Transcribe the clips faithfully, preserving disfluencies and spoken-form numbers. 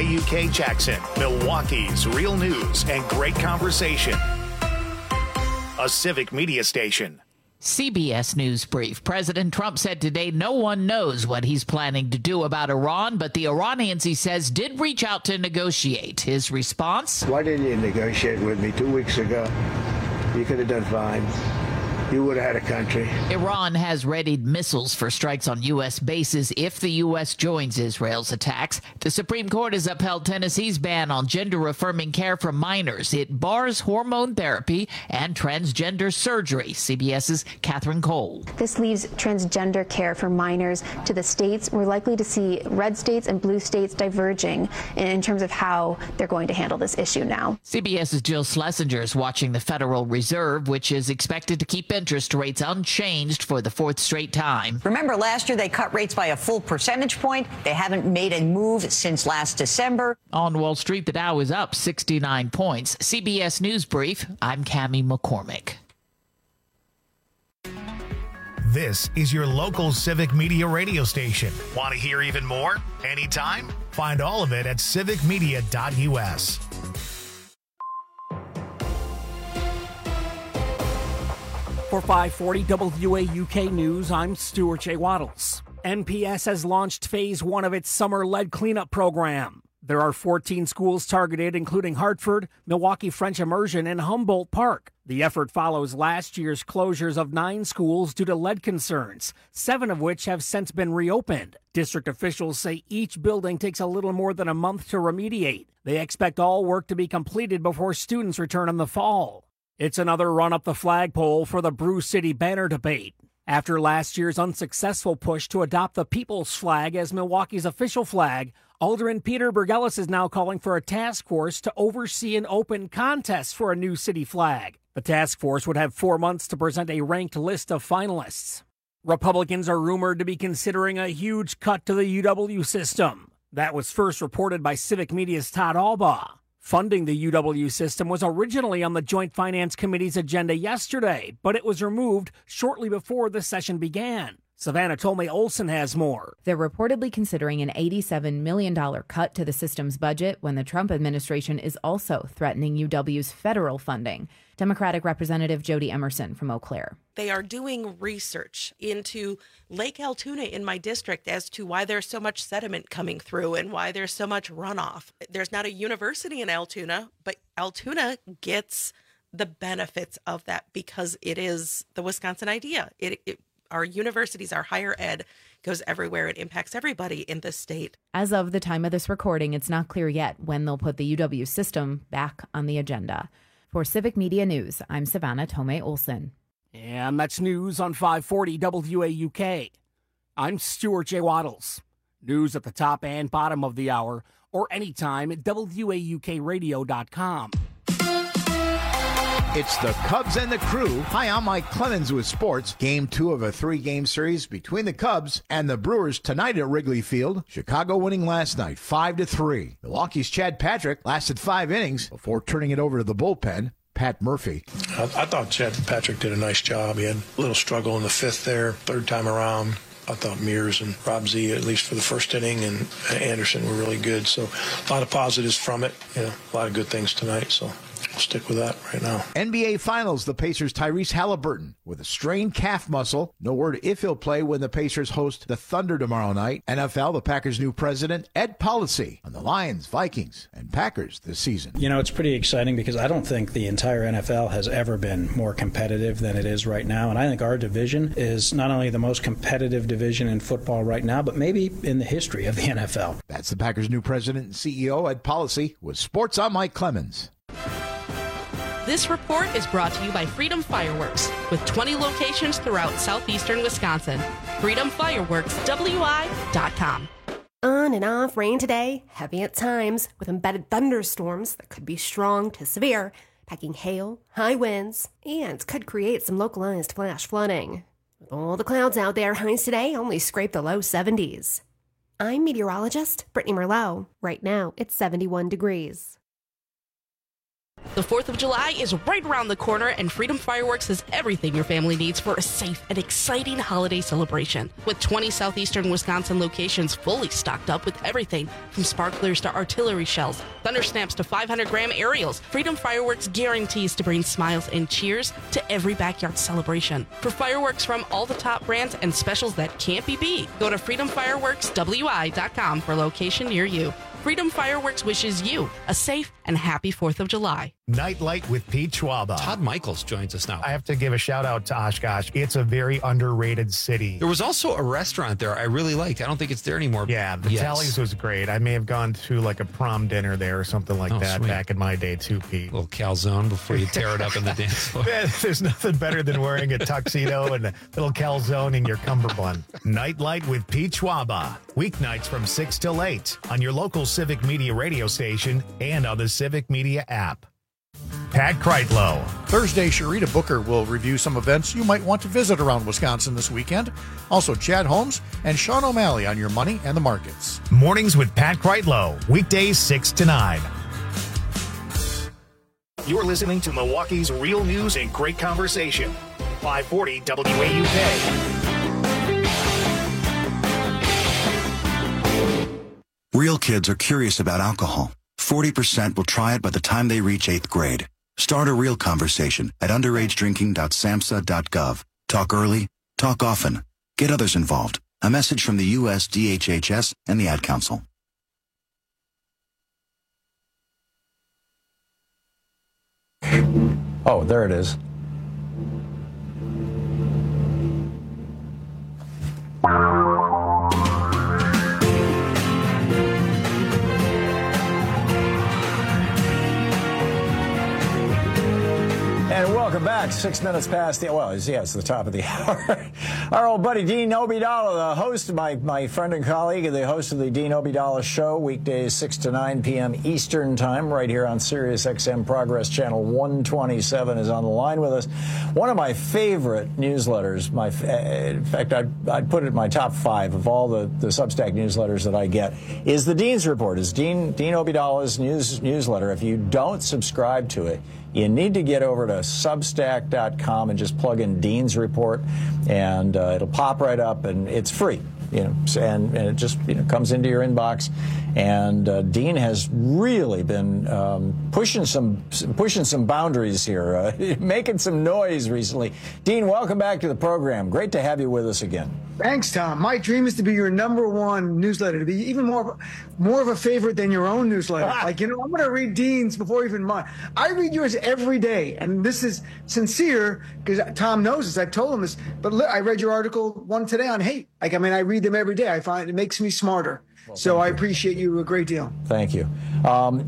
W K Jackson, Milwaukee's real news and great conversation. A Civic Media station. C B S News Brief. President Trump said today no one knows what he's planning to do about Iran, but the Iranians, he says, did reach out to negotiate. His response? Why didn't you negotiate with me two weeks ago? You could have done fine. You would have had a country. Iran has readied missiles for strikes on U S bases if the U S joins Israel's attacks. The Supreme Court has upheld Tennessee's ban on gender-affirming care for minors. It bars hormone therapy and transgender surgery. CBS's Catherine Cole. This leaves transgender care for minors to the states. We're likely to see red states and blue states diverging in terms of how they're going to handle this issue now. CBS's Jill Schlesinger is watching the Federal Reserve, which is expected to keep interest rates unchanged for the fourth straight time. Remember, last year they cut rates by a full percentage point. They haven't made a move since last December. On Wall Street, the Dow is up sixty-nine points. C B S News Brief, I'm Cammie McCormick. This is your local Civic Media radio station. Want to hear even more? Anytime? Find all of it at civic media dot U S. For five forty W A U K News, I'm Stuart J. Waddles. N P S has launched phase one of its summer lead cleanup program. There are fourteen schools targeted, including Hartford, Milwaukee French Immersion, and Humboldt Park. The effort follows last year's closures of nine schools due to lead concerns, seven of which have since been reopened. District officials say each building takes a little more than a month to remediate. They expect all work to be completed before students return in the fall. It's another run up the flagpole for the Brew City banner debate. After last year's unsuccessful push to adopt the People's flag as Milwaukee's official flag, Alderman Peter Bergelis is now calling for a task force to oversee an open contest for a new city flag. The task force would have four months to present a ranked list of finalists. Republicans are rumored to be considering a huge cut to the U W system. That was first reported by Civic Media's Todd Albaugh. Funding the U W system was originally on the Joint Finance Committee's agenda yesterday, but it was removed shortly before the session began. Savannah Tolmay Olson has more. They're reportedly considering an eighty-seven million dollars cut to the system's budget when the Trump administration is also threatening U W's federal funding. Democratic Representative Jody Emerson from Eau Claire. They are doing research into Lake Altoona in my district as to why there's so much sediment coming through and why there's so much runoff. There's not a university in Altoona, but Altoona gets the benefits of that because it is the Wisconsin idea. It, it Our universities, our higher ed goes everywhere. It impacts everybody in this state. As of the time of this recording, it's not clear yet when they'll put the U W system back on the agenda. For Civic Media News, I'm Savannah Tolmay Olson. And that's news on five forty W A U K. I'm Stuart J. Waddles. News at the top and bottom of the hour or anytime at W A U K radio dot com. It's the Cubs and the Crew. Hi, I'm Mike Clemens with sports. Game two of a three-game series between the Cubs and the Brewers tonight at Wrigley Field. Chicago winning last night, five to three. Milwaukee's Chad Patrick lasted five innings before turning it over to the bullpen. Pat Murphy. I, I thought Chad Patrick did a nice job. He had a little struggle in the fifth there, third time around. I thought Mears and Rob Z, at least for the first inning, and Anderson were really good. So a lot of positives from it. You know, a lot of good things tonight. So I'll stick with that right now. N B A Finals, the Pacers' Tyrese Halliburton with a strained calf muscle. No word if he'll play when the Pacers host the Thunder tomorrow night. N F L, the Packers' new president, Ed Policy, on the Lions, Vikings, and Packers this season. You know, it's pretty exciting because I don't think the entire N F L has ever been more competitive than it is right now. And I think our division is not only the most competitive division in football right now, but maybe in the history of the N F L. That's the Packers' new president and C E O, Ed Policy, with Sports. I'm Mike Clemens. This report is brought to you by Freedom Fireworks, with twenty locations throughout southeastern Wisconsin. freedom fireworks w i dot com. On and off rain today, heavy at times, with embedded thunderstorms that could be strong to severe, packing hail, high winds, and could create some localized flash flooding. With all the clouds out there, highs today only scrape the low seventies. I'm meteorologist Brittany Merlot. Right now, it's seventy-one degrees. The fourth of July is right around the corner, and Freedom Fireworks has everything your family needs for a safe and exciting holiday celebration. With twenty southeastern Wisconsin locations fully stocked up with everything from sparklers to artillery shells, thunder snaps to five hundred gram aerials, Freedom Fireworks guarantees to bring smiles and cheers to every backyard celebration. For fireworks from all the top brands and specials that can't be beat, go to freedom fireworks w i dot com for a location near you. Freedom Fireworks wishes you a safe and happy fourth of July. Nightlight with Pete Schwaba. Todd Michaels joins us now. I have to give a shout out to Oshkosh. It's a very underrated city. There was also a restaurant there I really liked. I don't think it's there anymore. Yeah, the yes. Tallies was great. I may have gone to like a prom dinner there or something like oh, that sweet. back in my day too, Pete. A little calzone before you tear it up in the dance floor. There's nothing better than wearing a tuxedo and a little calzone in your cummerbund. Nightlight with Pete Schwaba. Weeknights from six till eight on your local Civic Media radio station and on the Civic Media app. Pat Kreitlow. Thursday, Sharita Booker will review some events you might want to visit around Wisconsin this weekend. Also, Chad Holmes and Sean O'Malley on your money and the markets. Mornings with Pat Kreitlow. Weekdays six to nine. You're listening to Milwaukee's real news and great conversation. five forty W A U K. Real kids are curious about alcohol. forty percent will try it by the time they reach eighth grade. Start a real conversation at underage drinking dot samhsa dot gov. Talk early, talk often. Get others involved. A message from the U S D H H S and the Ad Council. Oh, there it is. And welcome back. Six minutes past the, well, yeah, it's the top of the hour. Our old buddy Dean Obeidallah, the host, my, my friend and colleague, the host of the Dean Obeidallah Show, weekdays six to nine p.m. Eastern Time, right here on Sirius X M Progress Channel one twenty-seven, is on the line with us. One of my favorite newsletters, my, in fact, I'd, I'd put it in my top five of all the, the Substack newsletters that I get, is the Dean's Report, is Dean, Dean Obeidallah's news, newsletter. If you don't subscribe to it, you need to get over to substack dot com and just plug in Dean's Report, and uh, it'll pop right up, and it's free, you know, and, and it just you know, comes into your inbox. And uh, Dean has really been um, pushing some pushing some boundaries here, uh, making some noise recently. Dean, welcome back to the program. Great to have you with us again. Thanks, Tom. My dream is to be your number one newsletter, to be even more, more of a favorite than your own newsletter. Like, you know, I'm going to read Dean's before even mine. I read yours every day, and this is sincere because Tom knows this. I've told him this, but I read your article, one today on hate. Like, I mean, I read them every day. I find it makes me smarter. Well, so I appreciate you a great deal. Thank you. Um,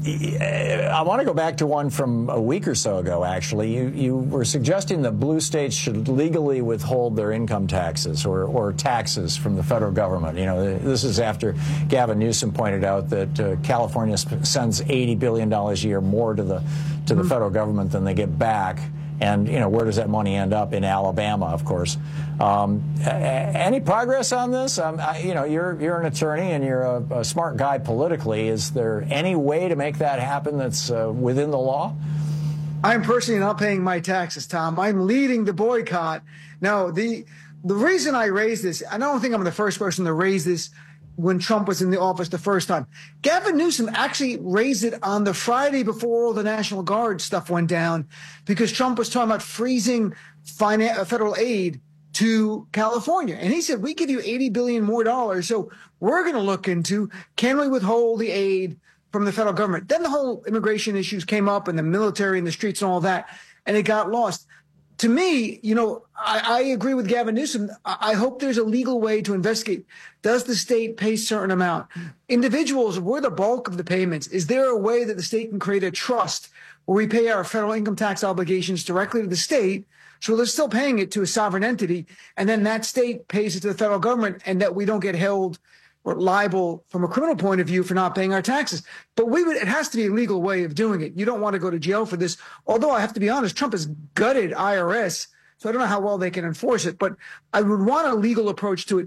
I want to go back to one from a week or so ago, actually. You, you were suggesting that blue states should legally withhold their income taxes or, or taxes from the federal government. You know, this is after Gavin Newsom pointed out that uh, California sends eighty billion dollars a year more to the, to the mm-hmm. federal government than they get back. And, you know, where does that money end up? In Alabama, of course. Um, any progress on this? Um, I, you know, you're you're an attorney and you're a, a smart guy politically. Is there any way to make that happen that's uh, within the law? I'm personally not paying my taxes, Tom. I'm leading the boycott. No, the the reason I raised this, I don't think I'm the first person to raise this when Trump was in the office the first time. Gavin Newsom actually raised it on the Friday before all the National Guard stuff went down because Trump was talking about freezing finan- federal aid to California. And he said, we give you eighty billion dollars more dollars. So we're going to look into, can we withhold the aid from the federal government? Then the whole immigration issues came up and the military in the streets and all that, and it got lost. To me, you know, I, I agree with Gavin Newsom. I, I hope there's a legal way to investigate. Does the state pay a certain amount? Individuals, we're the bulk of the payments. Is there a way that the state can create a trust where we pay our federal income tax obligations directly to the state, so they're still paying it to a sovereign entity, and then that state pays it to the federal government, and that we don't get held or liable from a criminal point of view for not paying our taxes? But we would, it has to be a legal way of doing it. You don't want to go to jail for this. Although I have to be honest, Trump has gutted I R S, so I don't know how well they can enforce it, but I would want a legal approach to it.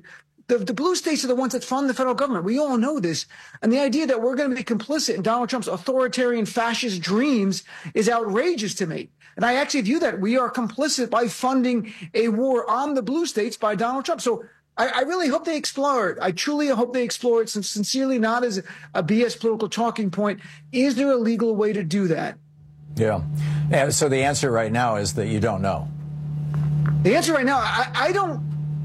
The, the blue states are the ones that fund the federal government. We all know this. And the idea that we're going to be complicit in Donald Trump's authoritarian fascist dreams is outrageous to me. And I actually view that we are complicit by funding a war on the blue states by Donald Trump. So I, I really hope they explore it. I truly hope they explore it, sincerely, not as a B S political talking point. Is there a legal way to do that? Yeah. And so the answer right now is that you don't know. The answer right now, I, I don't,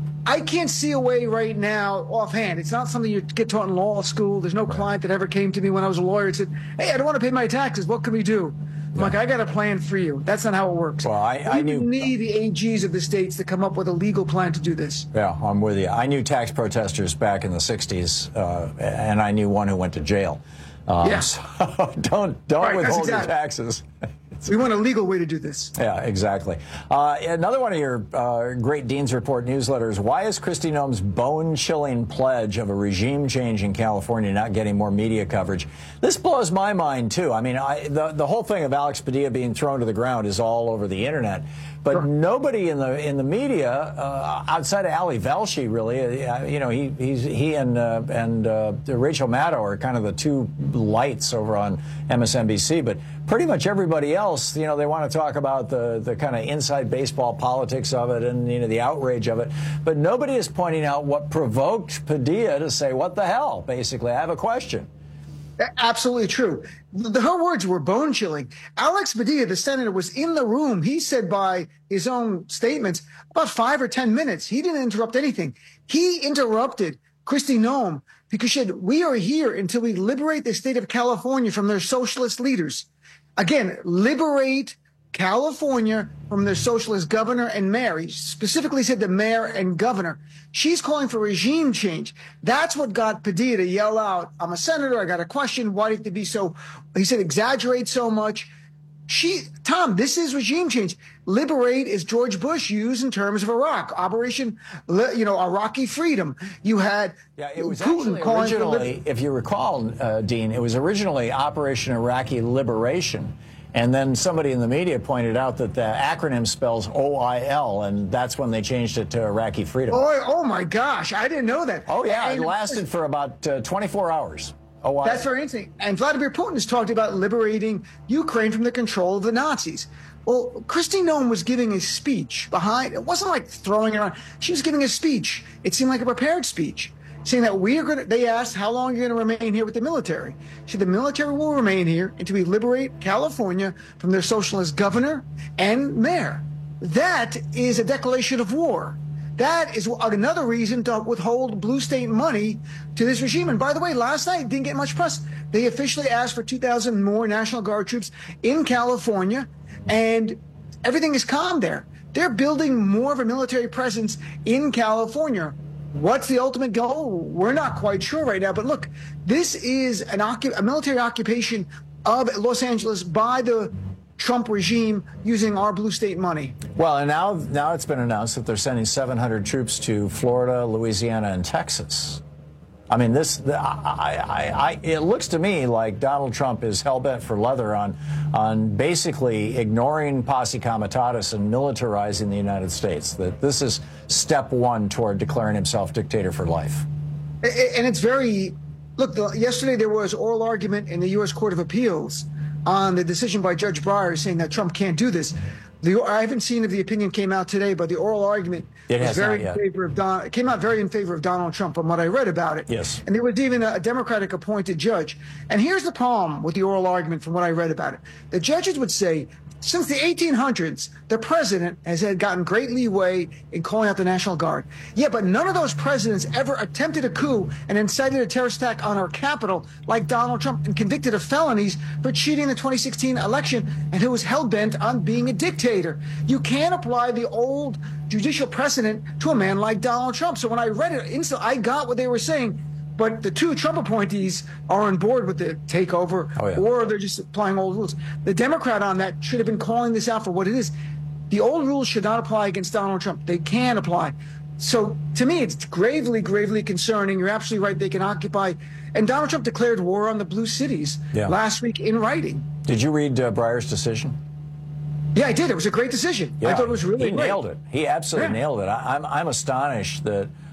I can't see a way right now offhand. It's not something you get taught in law school. There's no right. client that ever came to me when I was a lawyer and said, hey, I don't want to pay my taxes. What can we do? I'm yeah. like, I got a plan for you. That's not how it works. Well, I, I knew need the A Gs of the states to come up with a legal plan to do this. Yeah, I'm with you. I knew tax protesters back in the sixties, uh, and I knew one who went to jail. Um, yeah. So don't don't right, withhold exactly. your taxes. We want a legal way to do this. Yeah, exactly. Uh, another one of your uh, great Dean's Report newsletters. Why is Kristi Noem's bone-chilling pledge of a regime change in California not getting more media coverage? This blows my mind, too. I mean, I, the, the whole thing of Alex Padilla being thrown to the ground is all over the Internet. But sure. nobody in the in the media uh, outside of Ali Velshi, really, uh, you know, he he's, he and uh, and uh, Rachel Maddow are kind of the two lights over on M S N B C. But pretty much everybody else, you know, they want to talk about the the kind of inside baseball politics of it and, you know, the outrage of it. But nobody is pointing out what provoked Padilla to say, "What the hell?" Basically, I have a question. Absolutely true. The, her words were bone chilling. Alex Padilla, the senator, was in the room. He said by his own statements about five or ten minutes. He didn't interrupt anything. He interrupted Kristi Noem because she said, we are here until we liberate the state of California from their socialist leaders. Again, liberate California from their socialist governor and mayor. He specifically said the mayor and governor. She's calling for regime change. That's what got Padilla to yell out, I'm a senator, I got a question, why do you have to be so, he said, exaggerate so much. She, Tom, this is regime change. Liberate is George Bush used in terms of Iraq. Operation, you know, Iraqi freedom. You had yeah, it was Putin actually originally, if you recall, uh, Dean, it was originally Operation Iraqi Liberation. And then somebody in the media pointed out that the acronym spells O I L, and that's when they changed it to Iraqi Freedom. Oh, oh my gosh, I didn't know that. Oh, yeah, and it lasted for about uh, twenty-four hours. Oh, wow. That's very interesting. And Vladimir Putin has talked about liberating Ukraine from the control of the Nazis. Well, Kristi Noem was giving a speech behind, it wasn't like throwing it around. She was giving a speech. It seemed like a prepared speech, saying that we are going to, they asked, how long are you going to remain here with the military? She said, the military will remain here until we liberate California from their socialist governor and mayor. That is a declaration of war. That is another reason to withhold blue state money to this regime. And by the way, last night didn't get much press. They officially asked for two thousand more National Guard troops in California, and everything is calm there. They're building more of a military presence in California. What's the ultimate goal? We're not quite sure right now. But look, this is an occup- a military occupation of Los Angeles by the Trump regime using our blue state money. Well, and now now it's been announced that they're sending seven hundred troops to Florida, Louisiana, and Texas. I mean, this, the, I, I, I, it looks to me like Donald Trump is hell-bent for leather on, on basically ignoring posse comitatus and militarizing the United States. That this is step one toward declaring himself dictator for life. And it's very, look, the, yesterday there was oral argument in the U S Court of Appeals on the decision by Judge Breyer saying that Trump can't do this. The, I haven't seen if the opinion came out today, but the oral argument it was very in favor of Don. It came out very in favor of Donald Trump from what I read about it. Yes. And there was even a Democratic appointed judge. And here's the problem with the oral argument from what I read about it. The judges would say, since the eighteen hundreds, the president has had gotten great leeway in calling out the National Guard. Yeah, but none of those presidents ever attempted a coup and incited a terrorist attack on our capital like Donald Trump and convicted of felonies for cheating the twenty sixteen election and who was hell-bent on being a dictator. You can't apply the old judicial precedent to a man like Donald Trump. So when I read it, instantly I got what they were saying. But the two Trump appointees are on board with the takeover, oh, yeah. or they're just applying old rules. The Democrat on that should have been calling this out for what it is. The old rules should not apply against Donald Trump. They can apply. So to me, it's gravely, gravely concerning. You're absolutely right. They can occupy. And Donald Trump declared war on the blue cities yeah. last week in writing. Did you read uh, Breyer's decision? Yeah, I did. It was a great decision. Yeah, I thought it was really he great. nailed it. He absolutely yeah. nailed it. I, I'm I'm astonished that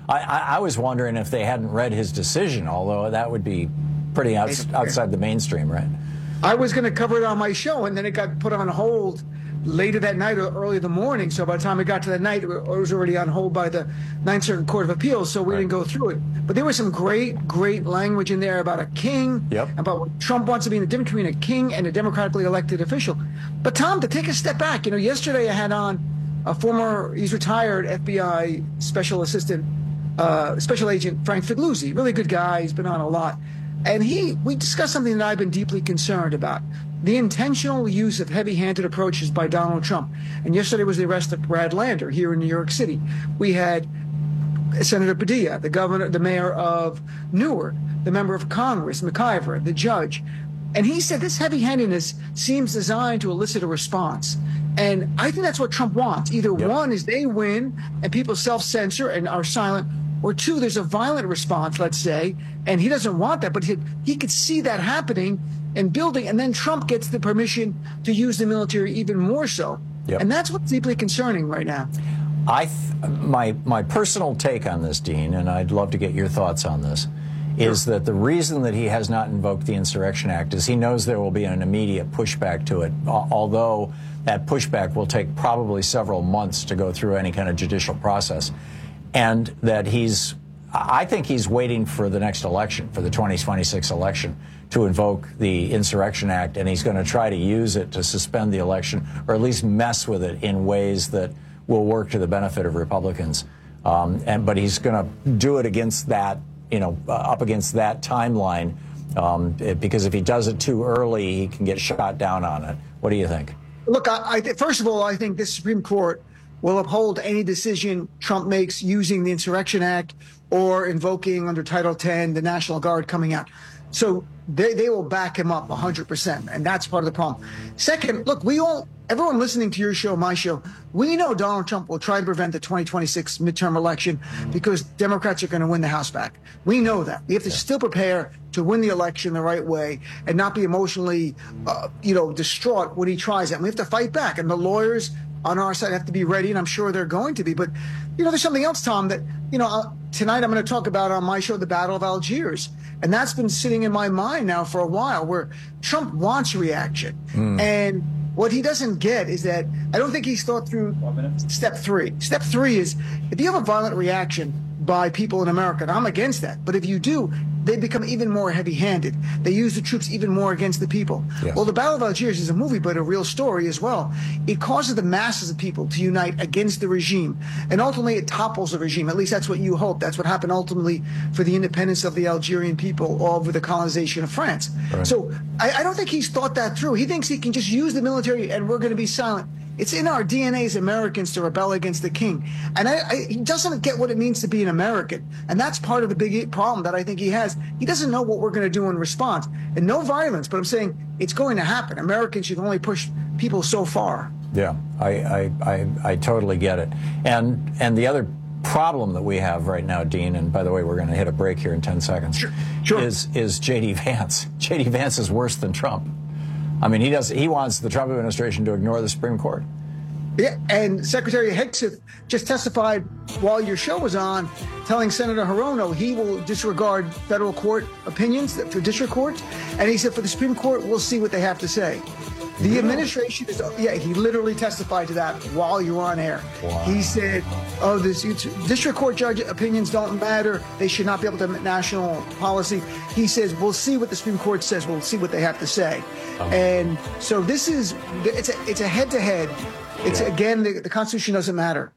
I, I, I was wondering if they hadn't read his decision, although that would be pretty outs, outside the mainstream, right? I was going to cover it on my show, and then it got put on hold later that night or early in the morning. So by the time it got to that night, it was already on hold by the Ninth Circuit Court of Appeals, so we right. didn't go through it. But there was some great, great language in there about a king, yep. about what Trump wants to be in the difference between a king and a democratically elected official. But, Tom, to take a step back, you know, yesterday I had on a former, he's retired F B I Special Assistant, uh, Special Agent Frank Figliuzzi, really good guy. He's been on a lot. And he, we discussed something that I've been deeply concerned about, the intentional use of heavy-handed approaches by Donald Trump. And yesterday was the arrest of Brad Lander here in New York City. We had Senator Padilla, the governor, the mayor of Newark, the member of Congress, McIver, the judge. And he said this heavy-handedness seems designed to elicit a response. And I think that's what Trump wants. Either yep. one is they win and people self-censor and are silent, or two, there's a violent response, let's say, and he doesn't want that, but he, he could see that happening and building, and then Trump gets the permission to use the military even more so. Yep. And that's what's deeply concerning right now. I, th- my, my personal take on this, Dean, and I'd love to get your thoughts on this, is sure. that the reason that he has not invoked the Insurrection Act is he knows there will be an immediate pushback to it, although that pushback will take probably several months to go through any kind of judicial process. And that he's, I think he's waiting for the next election, for the twenty twenty-six election, to invoke the Insurrection Act, and he's going to try to use it to suspend the election, or at least mess with it in ways that will work to the benefit of Republicans. Um, and but he's going to do it against that, you know, uh, up against that timeline, um, it, because if he does it too early, he can get shot down on it. What do you think? Look, I, I th- first of all, I think the Supreme Court will uphold any decision Trump makes using the Insurrection Act or invoking under Title ten the National Guard coming out. So they, they will back him up one hundred percent, and that's part of the problem. Second, look, we all, everyone listening to your show, my show, we know Donald Trump will try to prevent the twenty twenty-six midterm election because Democrats are going to win the House back. We know that. We have to yeah. still prepare to win the election the right way and not be emotionally, uh, you know, distraught when he tries that. And we have to fight back, and the lawyers on our side have to be ready, and I'm sure they're going to be. But, you know, there's something else, Tom, that, you know, uh, tonight I'm going to talk about on my show, the Battle of Algiers. And that's been sitting in my mind now for a while, where Trump wants reaction. Mm. And what he doesn't get is that I don't think he's thought through step three. Step three is if you have a violent reaction by people in America, and I'm against that, but if you do, they become even more heavy-handed. They use the troops even more against the people. Yes. Well, the Battle of Algiers is a movie, but a real story as well. It causes the masses of people to unite against the regime, and ultimately it topples the regime. At least that's what you hope. That's what happened ultimately for the independence of the Algerian people over the colonization of France. Right. So I, I don't think he's thought that through. He thinks he can just use the military and we're going to be silent. It's in our D N A as Americans to rebel against the king. And I, I, he doesn't get what it means to be an American. And that's part of the big problem that I think he has. He doesn't know what we're going to do in response. And no violence, but I'm saying it's going to happen. Americans should only push people so far. Yeah, I, I, I, I totally get it. And, and the other problem that we have right now, Dean, and by the way, we're going to hit a break here in ten seconds, sure. Sure. is is J D Vance. J D Vance is worse than Trump. I mean, he does. He wants the Trump administration to ignore the Supreme Court. Yeah, and Secretary Hegseth just testified while your show was on, telling Senator Hirono he will disregard federal court opinions for district courts. And he said for the Supreme Court, we'll see what they have to say. The yeah. administration is, yeah, he literally testified to that while you were on air. Wow. He said, oh, this district court judge opinions don't matter. They should not be able to make national policy. He says, we'll see what the Supreme Court says. We'll see what they have to say. Um, and so this is, it's a, it's a head-to-head. It's, yeah. again, the, the Constitution doesn't matter.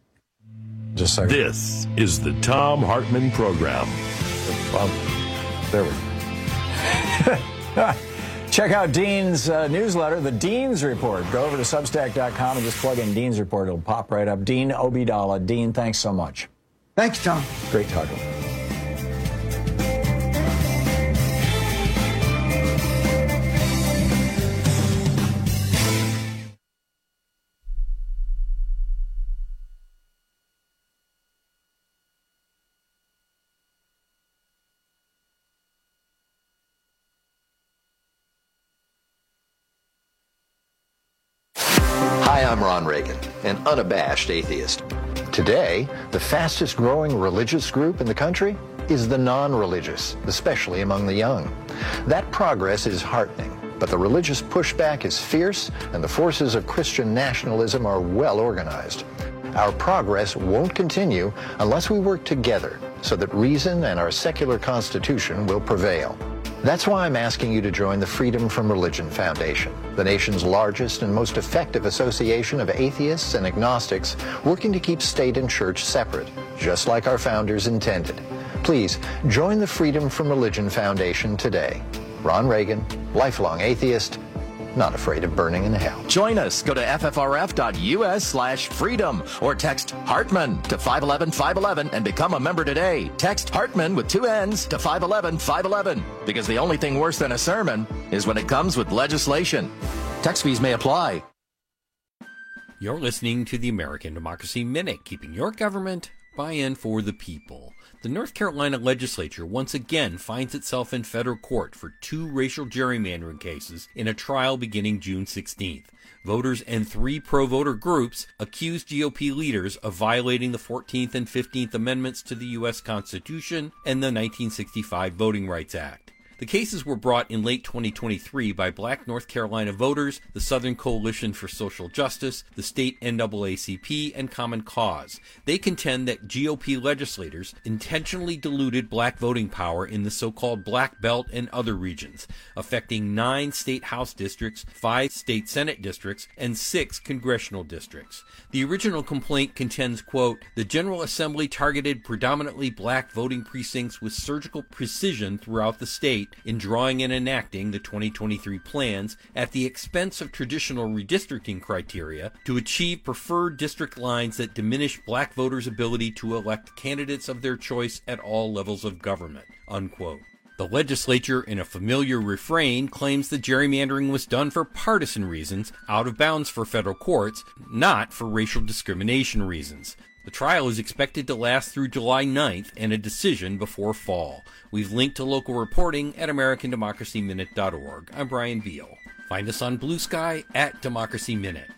Just a second. This is the Thom Hartmann Program. Um, there we go. Check out Dean's uh, newsletter, the Dean's Report. Go over to Substack dot com and just plug in Dean's Report. It'll pop right up. Dean Obeidallah. Dean, thanks so much. Thanks, Tom. Great talking with you. I'm Ron Reagan, an unabashed atheist. Today, the fastest growing religious group in the country is the non-religious, especially among the young. That progress is heartening, but the religious pushback is fierce and the forces of Christian nationalism are well organized. Our progress won't continue unless we work together so that reason and our secular constitution will prevail. That's why I'm asking you to join the Freedom from Religion Foundation, the nation's largest and most effective association of atheists and agnostics working to keep state and church separate, just like our founders intended. Please join the Freedom from Religion Foundation today. Ron Reagan, lifelong atheist, not afraid of burning in hell. Join us. Go to ffrf.us slash freedom or text Hartman to five one one five one one and become a member today. Text Hartman with two N's to five one one five one one because the only thing worse than a sermon is when it comes with legislation. Text fees may apply. You're listening to the American Democracy Minute, keeping your government by and for the people. The North Carolina legislature once again finds itself in federal court for two racial gerrymandering cases in a trial beginning June sixteenth. Voters and three pro-voter groups accused G O P leaders of violating the fourteenth and fifteenth Amendments to the U S Constitution and the nineteen sixty-five Voting Rights Act. The cases were brought in late twenty twenty-three by Black North Carolina voters, the Southern Coalition for Social Justice, the state N double A C P, and Common Cause. They contend that G O P legislators intentionally diluted black voting power in the so-called Black Belt and other regions, affecting nine state House districts, five state Senate districts, and six congressional districts. The original complaint contends, quote, the General Assembly targeted predominantly black voting precincts with surgical precision throughout the state, in drawing and enacting the twenty twenty-three plans at the expense of traditional redistricting criteria to achieve preferred district lines that diminish black voters' ability to elect candidates of their choice at all levels of government, unquote. The legislature, in a familiar refrain, claims the gerrymandering was done for partisan reasons, out of bounds for federal courts, not for racial discrimination reasons. The trial is expected to last through July ninth and a decision before fall. We've linked to local reporting at American Democracy Minute dot org. I'm Brian Beal. Find us on Blue Sky at Democracy Minute.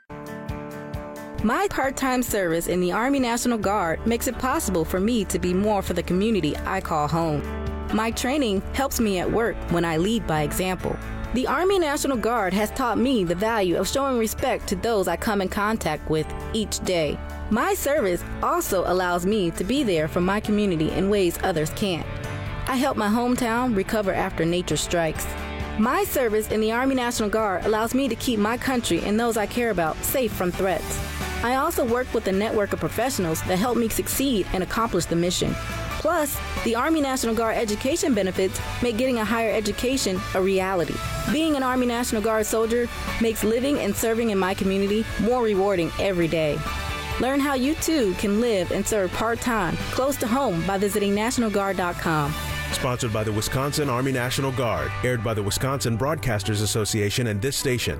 My part-time service in the Army National Guard makes it possible for me to be more for the community I call home. My training helps me at work when I lead by example. The Army National Guard has taught me the value of showing respect to those I come in contact with each day. My service also allows me to be there for my community in ways others can't. I help my hometown recover after nature strikes. My service in the Army National Guard allows me to keep my country and those I care about safe from threats. I also work with a network of professionals that help me succeed and accomplish the mission. Plus, the Army National Guard education benefits make getting a higher education a reality. Being an Army National Guard soldier makes living and serving in my community more rewarding every day. Learn how you too can live and serve part-time, close to home by visiting National Guard dot com. Sponsored by the Wisconsin Army National Guard, aired by the Wisconsin Broadcasters Association and this station.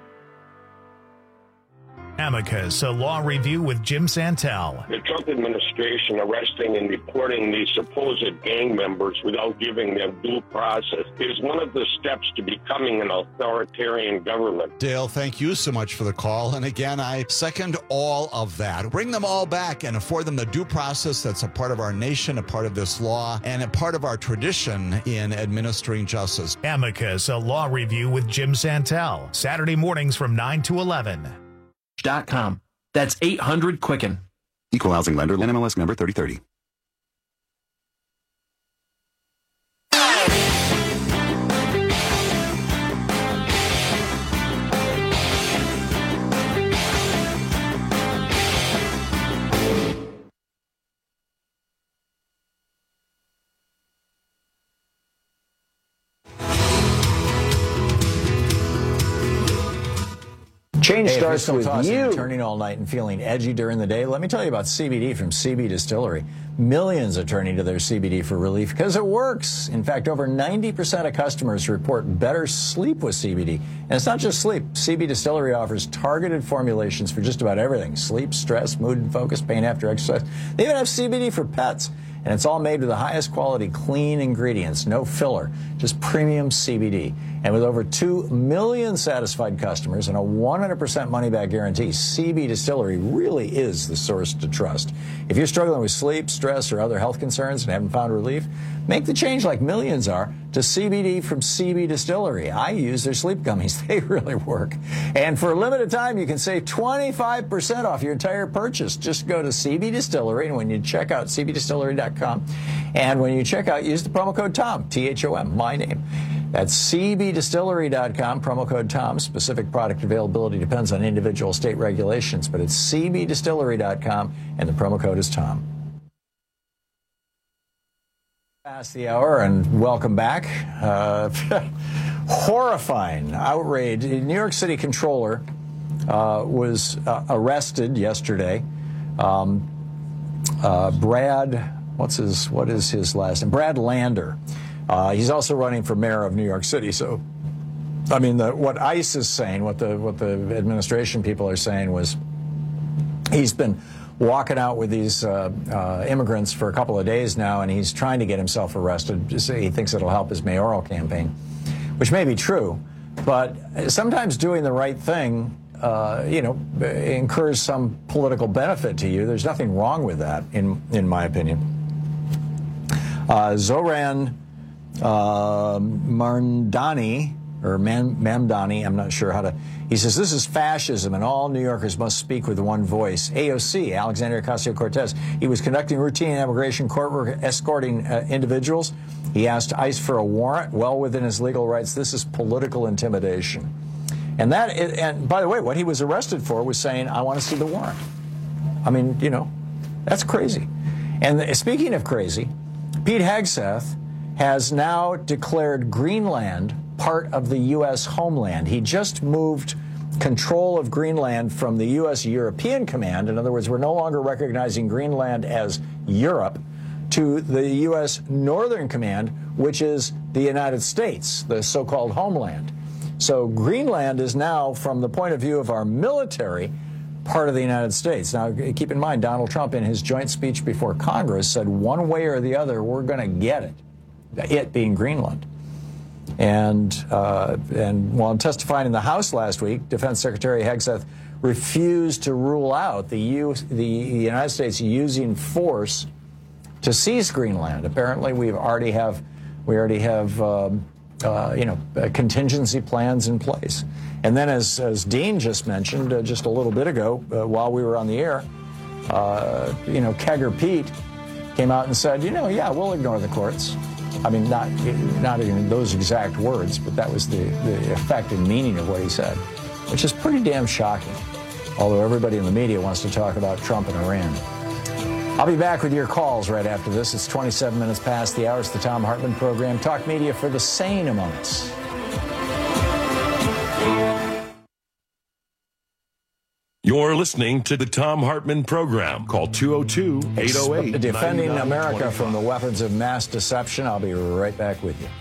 Amicus, a law review with Jim Santel. The Trump administration arresting and deporting these supposed gang members without giving them due process is one of the steps to becoming an authoritarian government. Dale, thank you so much for the call. And again, I second all of that. Bring them all back and afford them the due process that's a part of our nation, a part of this law, and a part of our tradition in administering justice. Amicus, a law review with Jim Santel. Saturday mornings from nine to eleven. Dot com. That's eight hundred Quicken. Equal housing lender, N M L S number thirty thirty. Change hey, starts with you. Turning all night and feeling edgy during the day. Let me tell you about C B D from C B Distillery. Millions are turning to their C B D for relief because it works. In fact, over ninety percent of customers report better sleep with C B D. And it's not just sleep. C B Distillery offers targeted formulations for just about everything. Sleep, stress, mood and focus, pain after exercise. They even have C B D for pets. And it's all made with the highest quality, clean ingredients, no filler, just premium C B D. And with over two million satisfied customers and a one hundred percent money-back guarantee, C B Distillery really is the source to trust. If you're struggling with sleep, stress, or other health concerns and haven't found relief, make the change like millions are to C B D from C B Distillery. I use their sleep gummies. They really work. And for a limited time, you can save twenty-five percent off your entire purchase. Just go to C B Distillery, and when you check out C B distillery dot com, and when you check out, use the promo code TOM, T H O M, my name. That's C B distillery dot com, promo code TOM. Specific product availability depends on individual state regulations, but it's C B distillery dot com, and the promo code is TOM. Past the hour, and welcome back. Uh, horrifying outrage. The New York City Controller uh, was uh, arrested yesterday. Um, uh, Brad, what's his? What is his last name? Brad Lander. Uh, he's also running for mayor of New York City. So, I mean, the, what ICE is saying, what the what the administration people are saying was, he's been walking out with these uh, uh, immigrants for a couple of days now, and he's trying to get himself arrested. He thinks it'll help his mayoral campaign, which may be true. But sometimes doing the right thing, uh, you know, incurs some political benefit to you. There's nothing wrong with that, in in my opinion. Uh, Zoran uh, Mamdani, or Man, Mamdani, I'm not sure how to, he says, this is fascism and all New Yorkers must speak with one voice. A O C, Alexandria Ocasio-Cortez, he was conducting routine immigration court work, escorting uh, individuals. He asked ICE for a warrant, well within his legal rights. This is political intimidation. And that, and by the way, what he was arrested for was saying, I want to see the warrant. I mean, you know, that's crazy. And speaking of crazy, Pete Hegseth has now declared Greenland part of the U S homeland. He just moved control of Greenland from the U S European Command. In other words, we're no longer recognizing Greenland as Europe, to the U S Northern Command, which is the United States, the so-called homeland. So Greenland is now, from the point of view of our military, part of the United States. Now, keep in mind, Donald Trump, in his joint speech before Congress, said one way or the other, we're going to get it, it being Greenland. And, uh, and while testifying in the House last week, Defense Secretary Hegseth refused to rule out the, U- the United States using force to seize Greenland. Apparently, we already have, we already have, um, uh, you know, uh, contingency plans in place. And then, as, as Dean just mentioned uh, just a little bit ago, uh, while we were on the air, uh, you know, Kegger Pete came out and said, you know, yeah, we'll ignore the courts. I mean, not not in those exact words, but that was the, the effect and meaning of what he said, which is pretty damn shocking, although everybody in the media wants to talk about Trump and Iran. I'll be back with your calls right after this. It's twenty-seven minutes past the hour. It's the Thom Hartmann Program. Talk media for the sane among us. You're listening to the Thom Hartmann Program. Call two oh two, eight oh eight, Defending America from the weapons of mass deception. I'll be right back with you.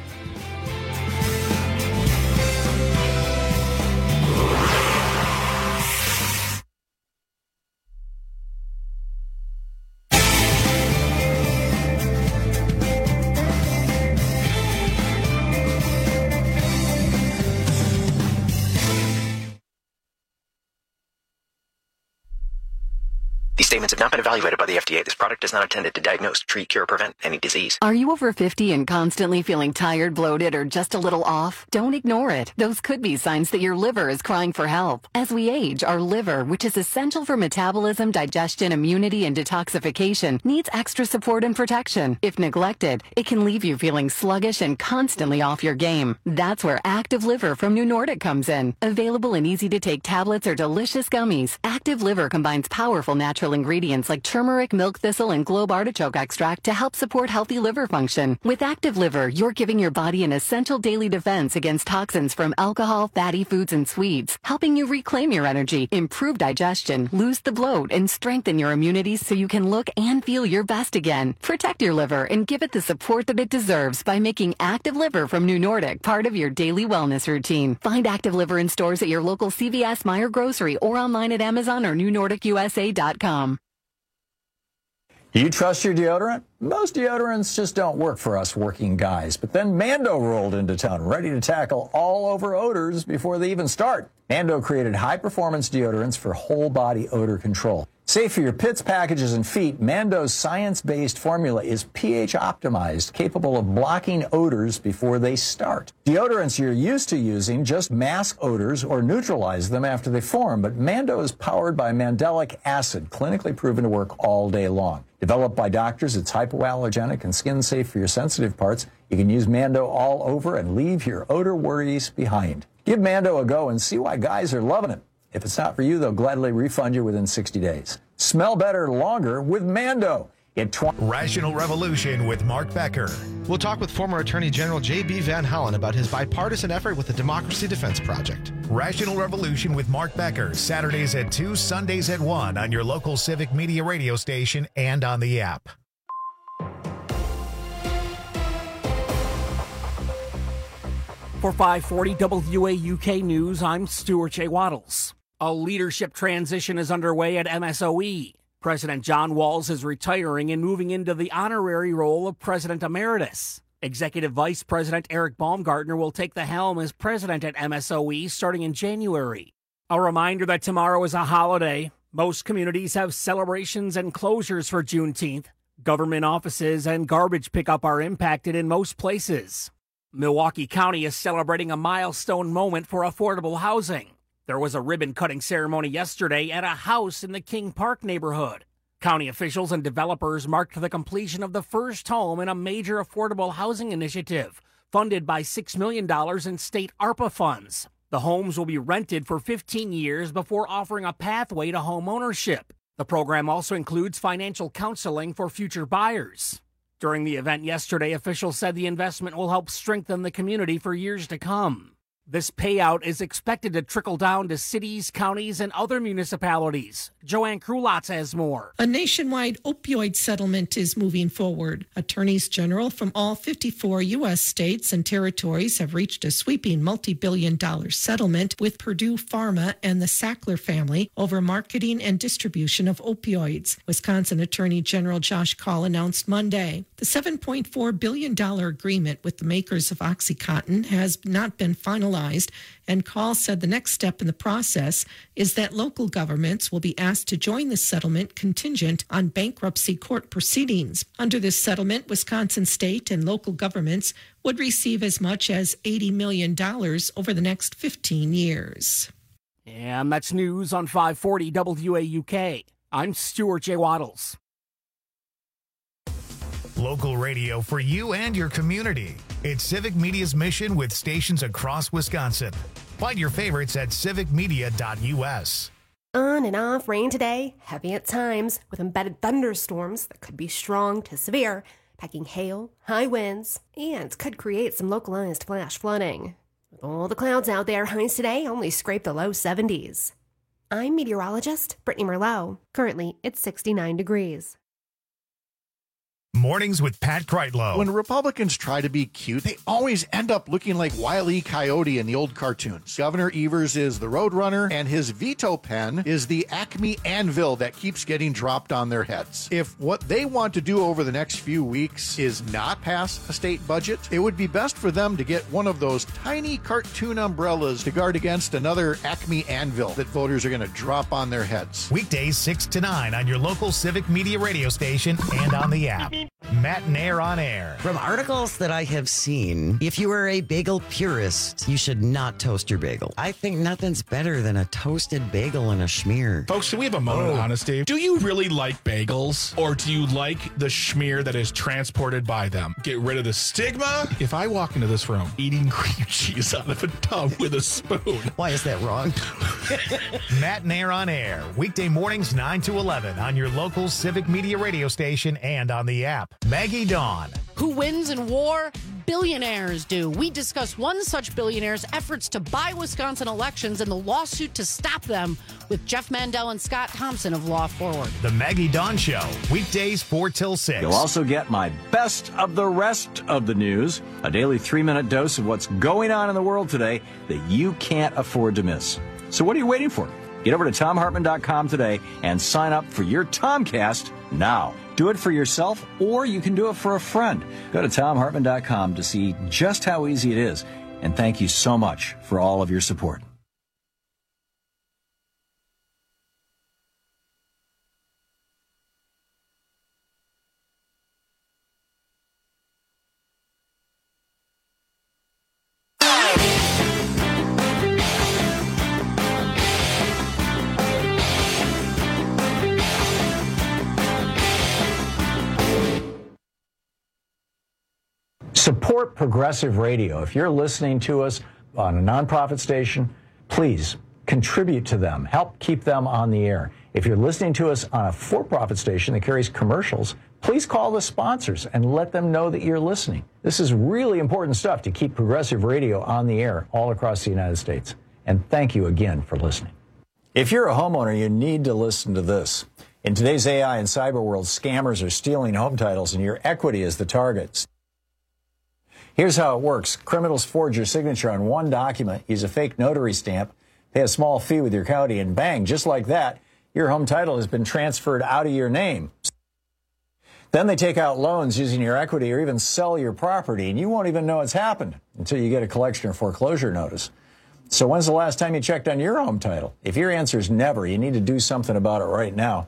These statements have not been evaluated by the F D A. This product is not intended to diagnose, treat, cure, or prevent any disease. Are you over fifty and constantly feeling tired, bloated, or just a little off? Don't ignore it. Those could be signs that your liver is crying for help. As we age, our liver, which is essential for metabolism, digestion, immunity, and detoxification, needs extra support and protection. If neglected, it can leave you feeling sluggish and constantly off your game. That's where Active Liver from New Nordic comes in. Available in easy-to-take tablets or delicious gummies, Active Liver combines powerful natural ingredients like turmeric, milk thistle, and globe artichoke extract to help support healthy liver function. With Active Liver, you're giving your body an essential daily defense against toxins from alcohol, fatty foods, and sweets, helping you reclaim your energy, improve digestion, lose the bloat, and strengthen your immunity so you can look and feel your best again. Protect your liver and give it the support that it deserves by making Active Liver from New Nordic part of your daily wellness routine. Find Active Liver in stores at your local C V S, Meijer Grocery, or online at Amazon or New Nordic U S A dot com. You trust your deodorant? Most deodorants just don't work for us working guys. But then Mando rolled into town, ready to tackle all over odors before they even start. Mando created high-performance deodorants for whole-body odor control. Safe for your pits, packages, and feet, Mando's science-based formula is pH-optimized, capable of blocking odors before they start. Deodorants you're used to using just mask odors or neutralize them after they form, but Mando is powered by mandelic acid, clinically proven to work all day long. Developed by doctors, it's hypoallergenic and skin-safe for your sensitive parts. You can use Mando all over and leave your odor worries behind. Give Mando a go and see why guys are loving it. If it's not for you, they'll gladly refund you within sixty days. Smell better longer with Mando. It tw- Rational Revolution with Mark Becker. We'll talk with former Attorney General J B Van Hollen about his bipartisan effort with the Democracy Defense Project. Rational Revolution with Mark Becker, Saturdays at two, Sundays at one on your local Civic Media radio station and on the app. For five forty W A U K News, I'm Stuart J. Waddles. A leadership transition is underway at M S O E. President John Walz is retiring and moving into the honorary role of President Emeritus. Executive Vice President Eric Baumgartner will take the helm as president at M S O E starting in January. A reminder that tomorrow is a holiday. Most communities have celebrations and closures for Juneteenth. Government offices and garbage pickup are impacted in most places. Milwaukee County is celebrating a milestone moment for affordable housing. There was a ribbon-cutting ceremony yesterday at a house in the King Park neighborhood. County officials and developers marked the completion of the first home in a major affordable housing initiative, funded by six million dollars in state ARPA funds. The homes will be rented for fifteen years before offering a pathway to home ownership. The program also includes financial counseling for future buyers. During the event yesterday, officials said the investment will help strengthen the community for years to come. This payout is expected to trickle down to cities, counties, and other municipalities. Joanne Krulotz has more. A nationwide opioid settlement is moving forward. Attorneys general from all fifty-four U S states and territories have reached a sweeping multi-billion dollar settlement with Purdue Pharma and the Sackler family over marketing and distribution of opioids. Wisconsin Attorney General Josh Kaul announced Monday. The seven point four billion dollars agreement with the makers of OxyContin has not been finalized. And Kaul said the next step in the process is that local governments will be asked to join the settlement contingent on bankruptcy court proceedings. Under this settlement, Wisconsin state and local governments would receive as much as eighty million dollars over the next fifteen years. And that's news on five forty W A U K. I'm Stuart J. Waddles. Local radio for you and your community. It's Civic Media's mission with stations across Wisconsin. Find your favorites at civic media dot U S. On and off rain today, heavy at times, with embedded thunderstorms that could be strong to severe, packing hail, high winds, and could create some localized flash flooding. With all the clouds out there, highs today only scrape the low seventies. I'm meteorologist Brittany Merlot. Currently, it's sixty-nine degrees. Mornings with Pat Kreitlow. When Republicans try to be cute, they always end up looking like Wile E. Coyote in the old cartoons. Governor Evers is the Roadrunner, and his veto pen is the Acme anvil that keeps getting dropped on their heads. If what they want to do over the next few weeks is not pass a state budget, it would be best for them to get one of those tiny cartoon umbrellas to guard against another Acme anvil that voters are going to drop on their heads. Weekdays six to nine on your local Civic Media radio station and on the app. Matt and Air on Air. From articles that I have seen, if you are a bagel purist, you should not toast your bagel. I think nothing's better than a toasted bagel and a schmear. Folks, can we have a moment oh. of honesty? Do you really like bagels, or do you like the schmear that is transported by them? Get rid of the stigma. If I walk into this room eating cream cheese out of a tub with a spoon. Why is that wrong? Matt and Air on Air. Weekday mornings nine to eleven on your local Civic Media radio station and on the app. Maggie Dawn. Who wins in war? Billionaires do. We discuss one such billionaire's efforts to buy Wisconsin elections and the lawsuit to stop them with Jeff Mandel and Scott Thompson of Law Forward. The Maggie Dawn Show, weekdays four till six. You'll also get my best of the rest of the news, a daily three-minute dose of what's going on in the world today that you can't afford to miss. So what are you waiting for? Get over to tom hartman dot com today and sign up for your Tomcast now. Do it for yourself, or you can do it for a friend. Go to tom hartman dot com to see just how easy it is. And thank you so much for all of your support. Support Progressive Radio. If you're listening to us on a nonprofit station, please contribute to them. Help keep them on the air. If you're listening to us on a for-profit station that carries commercials, please call the sponsors and let them know that you're listening. This is really important stuff to keep Progressive Radio on the air all across the United States. And thank you again for listening. If you're a homeowner, you need to listen to this. In today's A I and cyber world, scammers are stealing home titles and your equity is the target. Here's how it works. Criminals forge your signature on one document, use a fake notary stamp, pay a small fee with your county, and bang, just like that, your home title has been transferred out of your name. Then they take out loans using your equity or even sell your property, and you won't even know it's happened until you get a collection or foreclosure notice. So when's the last time you checked on your home title? If your answer is never, you need to do something about it right now.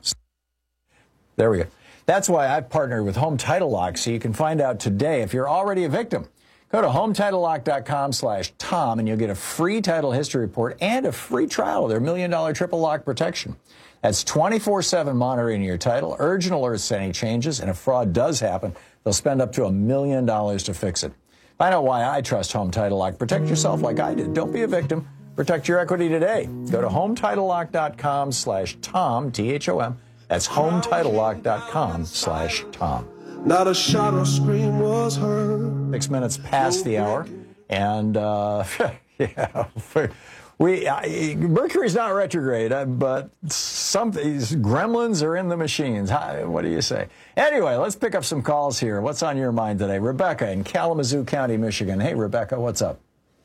There we go. That's why I've partnered with Home Title Lock, so you can find out today if you're already a victim. Go to home title lock dot com slash Tom and you'll get a free title history report and a free trial of their million dollar triple lock protection. That's twenty-four seven monitoring your title, urgent alerts to any changes, and if fraud does happen, they'll spend up to a million dollars to fix it. Find out why I trust Home Title Lock. Protect yourself like I did. Don't be a victim. Protect your equity today. Go to home title lock dot com slash Tom, T H O M. That's home title lock dot com slash Tom. Not a shot or scream was heard. Six minutes past the hour, and uh, yeah, we uh, Mercury's not retrograde, uh, but some these gremlins are in the machines. Hi, what do you say? Anyway, let's pick up some calls here. What's on your mind today? Rebecca in Kalamazoo County, Michigan. Hey, Rebecca, what's up?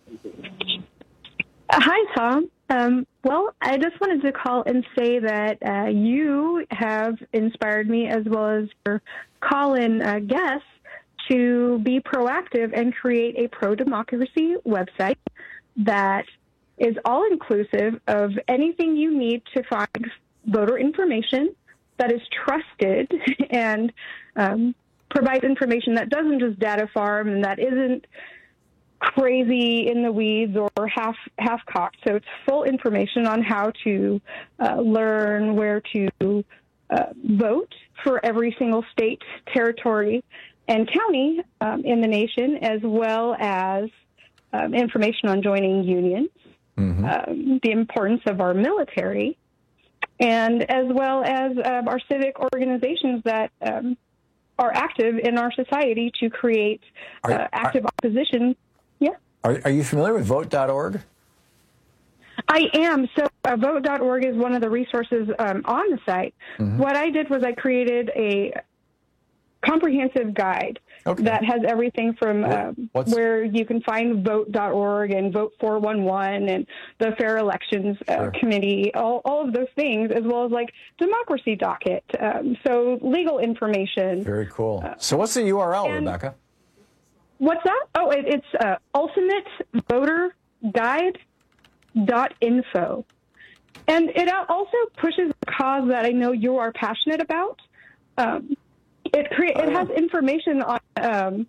Hi, Tom. Um, well, I just wanted to call and say that uh, you have inspired me, as well as your call-in uh, guests, to be proactive and create a pro-democracy website that is all-inclusive of anything you need to find voter information that is trusted and um, provides information that doesn't just data farm and that isn't crazy in the weeds or half half cocked. So it's full information on how to uh, learn where to uh, vote for every single state, territory, and county um, in the nation, as well as um, information on joining unions, mm-hmm. um, the importance of our military, and as well as uh, our civic organizations that um, are active in our society to create uh, are, active are, opposition. Yeah. Are, are you familiar with vote dot org? I am. So uh, vote dot org is one of the resources um, on the site. Mm-hmm. What I did was I created a comprehensive guide okay. that has everything from uh, where you can find vote dot org and Vote four one one and the Fair Elections uh, sure. Committee, all, all of those things, as well as like democracy docket, um, so legal information. Very cool. Uh, so what's the U R L, and, Rebecca? What's that? Oh, it, it's uh, ultimate voter guide dot info. And it also pushes a cause that I know you are passionate about. Um, it crea- oh, yeah. It has information on um,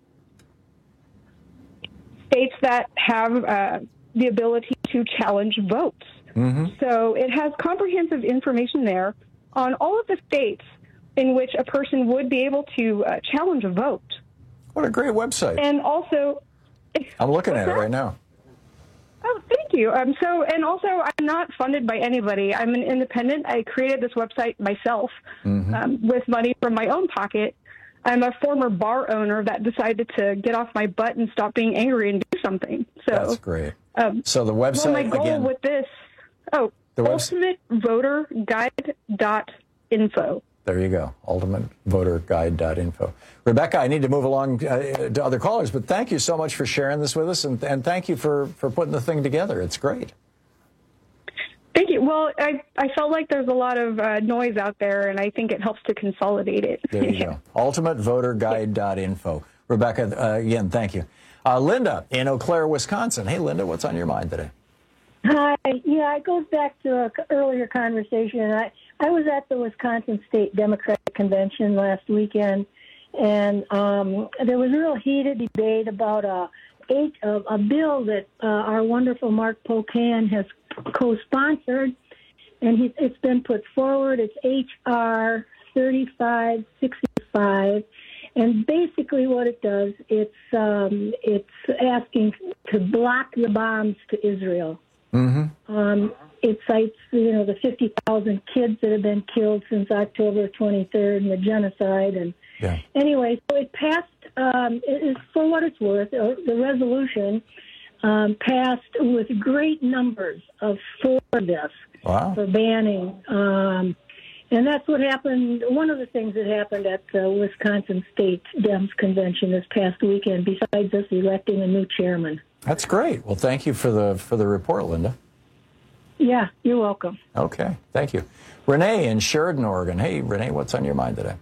states that have uh, the ability to challenge votes. Mm-hmm. So it has comprehensive information there on all of the states in which a person would be able to uh, challenge a vote. What a great website. And also... I'm looking at that? it right now. Oh, thank you. Um, so, and also, I'm not funded by anybody. I'm an independent. I created this website myself mm-hmm. um, with money from my own pocket. I'm a former bar owner that decided to get off my butt and stop being angry and do something. So that's great. Um, so the website, well, my goal again, with this, oh, ultimate voter guide dot info. There you go, ultimate voter guide dot info. Rebecca, I need to move along uh, to other callers, but thank you so much for sharing this with us, and, and thank you for, for putting the thing together. It's great. Thank you. Well, I, I felt like there's a lot of uh, noise out there, and I think it helps to consolidate it. There you go. ultimate voter guide dot info. Rebecca, uh, again, thank you. Uh, Linda in Eau Claire, Wisconsin. Hey, Linda, what's on your mind today? Hi. Yeah, it goes back to an earlier conversation. I, I was at the Wisconsin State Democratic Convention last weekend, and um, there was a real heated debate about a, eight, a, a bill that uh, our wonderful Mark Pocan has co-sponsored, and he, it's been put forward. It's H R thirty-five sixty-five, and basically what it does, it's um, it's asking to block the bombs to Israel. Mm-hmm. Um, it cites, you know, the fifty thousand kids that have been killed since October twenty-third and the genocide. And yeah. Anyway, so it passed, um, it is, for what it's worth, uh, the resolution um, passed with great numbers of for this, wow. for banning. Um, and that's what happened. One of the things that happened at the Wisconsin State Dems Convention this past weekend, besides us electing a new chairman. That's great. Well, thank you for the for the report, Linda. Yeah, you're welcome. Okay, thank you. Renee in Sheridan, Oregon. Hey, Renee, what's on your mind today?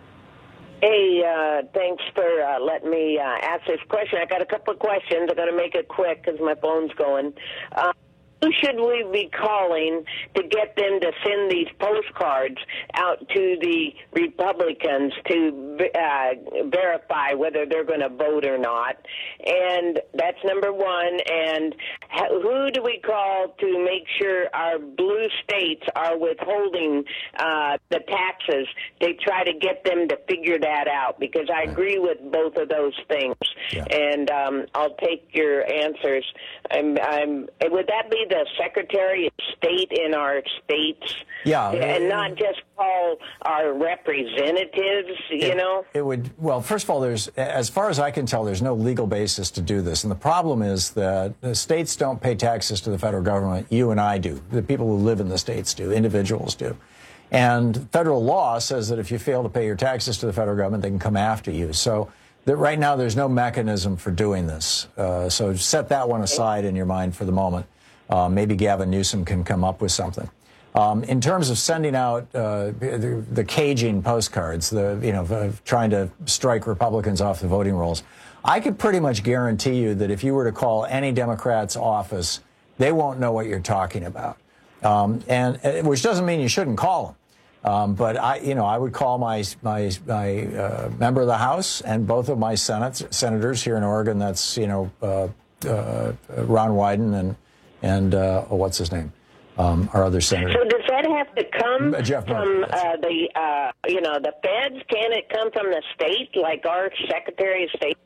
Hey, uh, thanks for uh, letting me uh, ask this question. I got a couple of questions. I'm going to make it quick because my phone's going. Uh, who should we be calling to get them to send these postcards out to the Republicans to uh, verify whether they're going to vote or not? And that's number one. And who do we call to make sure our blue states are withholding uh, the taxes? They try to get them to figure that out, because I agree with both of those things. Yeah. And um, I'll take your answers. I'm, I'm, would that be the Secretary of State in our states? Yeah. And not just call our representatives, you it, know? It would, well, first of all, there's, as far as I can tell, there's no legal basis to do this. And the problem is that the states don't pay taxes to the federal government. You and I do. The people who live in the states do. Individuals do. And federal law says that if you fail to pay your taxes to the federal government, they can come after you. So that right now there's no mechanism for doing this. Uh, so set that one aside in your mind for the moment. Uh, maybe Gavin Newsom can come up with something. Um, in terms of sending out uh, the, the caging postcards, the you know uh, trying to strike Republicans off the voting rolls, I could pretty much guarantee you that if you were to call any Democrat's office, they won't know what you're talking about. Um, and which doesn't mean you shouldn't call them. Um, but I, you know, I would call my my my uh, member of the House and both of my Senate senators here in Oregon. That's you know uh, uh, Ron Wyden and and uh, oh, what's his name, um, our other senator. So does that have to come Jeff from uh, the uh, you know the feds? Can it come from the state, like our Secretary of State?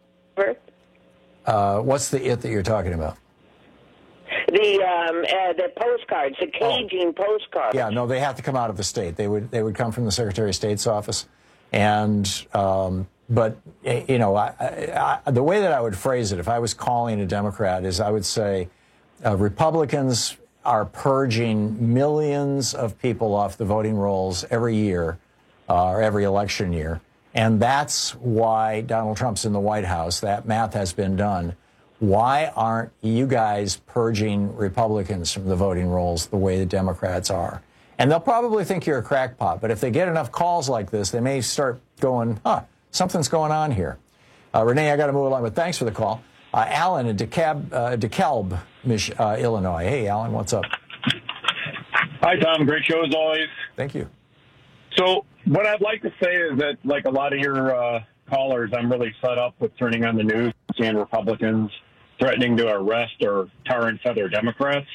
Uh, what's the it that you're talking about? The um, uh, the postcards, the caging oh. postcards. Yeah, no, they have to come out of the state. They would they would come from the Secretary of State's office, and um, but you know I, I, the way that I would phrase it if I was calling a Democrat is I would say uh, Republicans are purging millions of people off the voting rolls every year uh, or every election year, and that's why Donald Trump's in the White House. That math has been done. Why aren't you guys purging Republicans from the voting rolls the way the Democrats are? And they'll probably think you're a crackpot, but if they get enough calls like this, they may start going, huh, something's going on here. Uh, Renee, I got to move along, but thanks for the call. Uh, Alan in DeKalb, uh, DeKalb Mich- uh, Illinois. Hey, Alan, what's up? Hi, Tom. Great show as always. Thank you. So what I'd like to say is that, like a lot of your uh, callers, I'm really fed up with turning on the news and seeing Republicans threatening to arrest or tar and feather Democrats.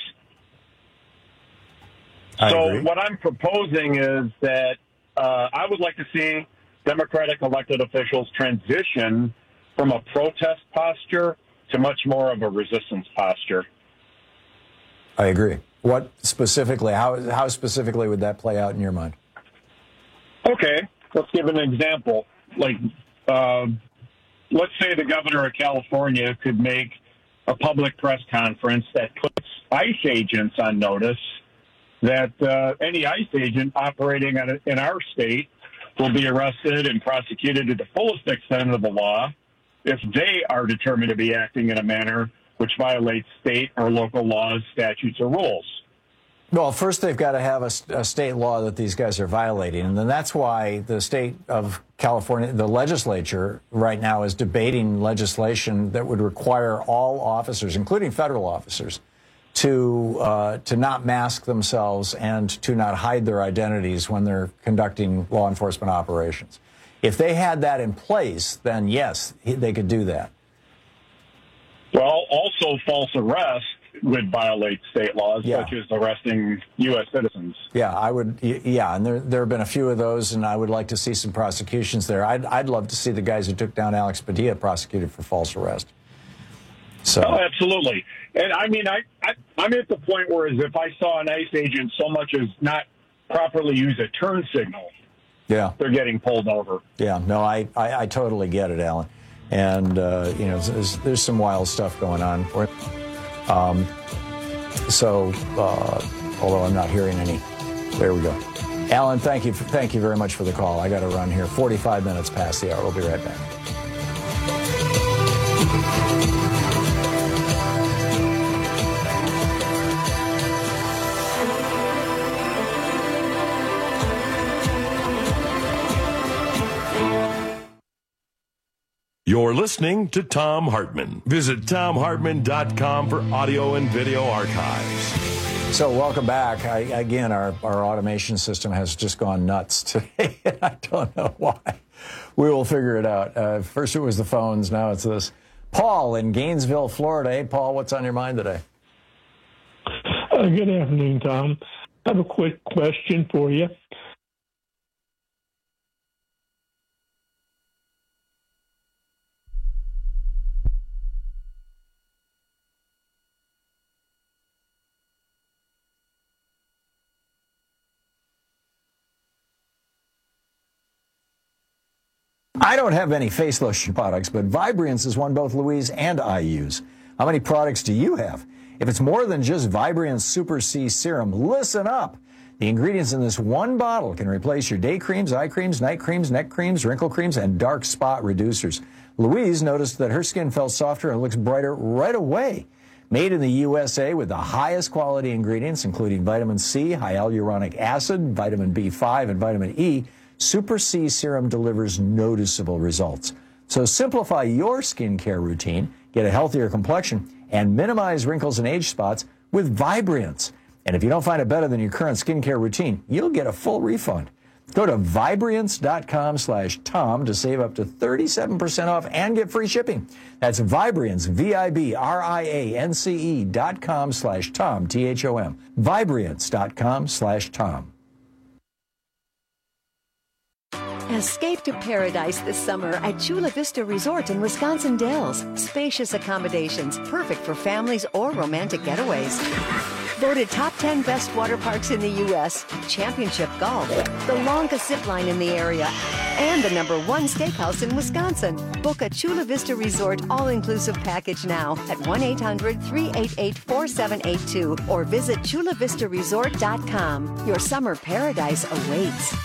I so agree. what I'm proposing is that uh, I would like to see Democratic elected officials transition from a protest posture to much more of a resistance posture. I agree. What specifically, how, how specifically would that play out in your mind? Okay, let's give an example. Like, uh, let's say the governor of California could make a public press conference that puts ICE agents on notice that uh, any ICE agent operating on a, in our state will be arrested and prosecuted to the fullest extent of the law if they are determined to be acting in a manner which violates state or local laws, statutes, or rules. Well, first they've got to have a, a state law that these guys are violating, and then that's why the state of California, the legislature right now is debating legislation that would require all officers, including federal officers, to uh, to not mask themselves and to not hide their identities when they're conducting law enforcement operations. If they had that in place, then yes, they could do that. Well, also false arrest would violate state laws, Yeah. such as arresting U S citizens. Yeah, I would. y- Yeah, and there there have been a few of those, and I would like to see some prosecutions there. I'd I'd love to see the guys who took down Alex Padilla prosecuted for false arrest. So Oh, absolutely. And I mean, I, I I'm at the point where as if I saw an ICE agent so much as not properly use a turn signal, yeah, they're getting pulled over. yeah. No, I I, I totally get it, Alan. And uh, you know, there's, there's some wild stuff going on. Um, so, uh, although I'm not hearing any, there we go. Alan, thank you, for, thank you very much for the call. I got to run here. forty-five minutes past the hour. We'll be right back. You're listening to Tom Hartman. Visit tom hartman dot com for audio and video archives. So welcome back. I, again, our, our automation system has just gone nuts today, and I don't know why. We will figure it out. Uh, first it was the phones, now it's this. Paul in Gainesville, Florida. Hey, Paul, what's on your mind today? Uh, good afternoon, Tom. I have a quick question for you. I don't have any face lotion products, but Vibriance is one both Louise and I use. How many products do you have? If it's more than just Vibriance Super C Serum, listen up. The ingredients in this one bottle can replace your day creams, eye creams, night creams, neck creams, wrinkle creams, and dark spot reducers. Louise noticed that her skin felt softer and looks brighter right away. Made in the U S A with the highest quality ingredients, including vitamin C, hyaluronic acid, vitamin B five, and vitamin E, Super C Serum delivers noticeable results. So simplify your skincare routine, get a healthier complexion, and minimize wrinkles and age spots with Vibriance. And if you don't find it better than your current skincare routine, you'll get a full refund. Go to Vibriance dot com slash Tom to save up to thirty-seven percent off and get free shipping. That's Vibriance, V I B R I A N C E dot com slash Tom, T H O M. Vibriance dot com slash Tom. Escape to paradise this summer at Chula Vista Resort in Wisconsin Dells. Spacious accommodations, perfect for families or romantic getaways. Voted top ten best water parks in the U S, championship golf, the longest zip line in the area, and the number one steakhouse in Wisconsin. Book a Chula Vista Resort all-inclusive package now at one eight hundred, three eight eight, four seven eight two or visit chula vista resort dot com. Your summer paradise awaits.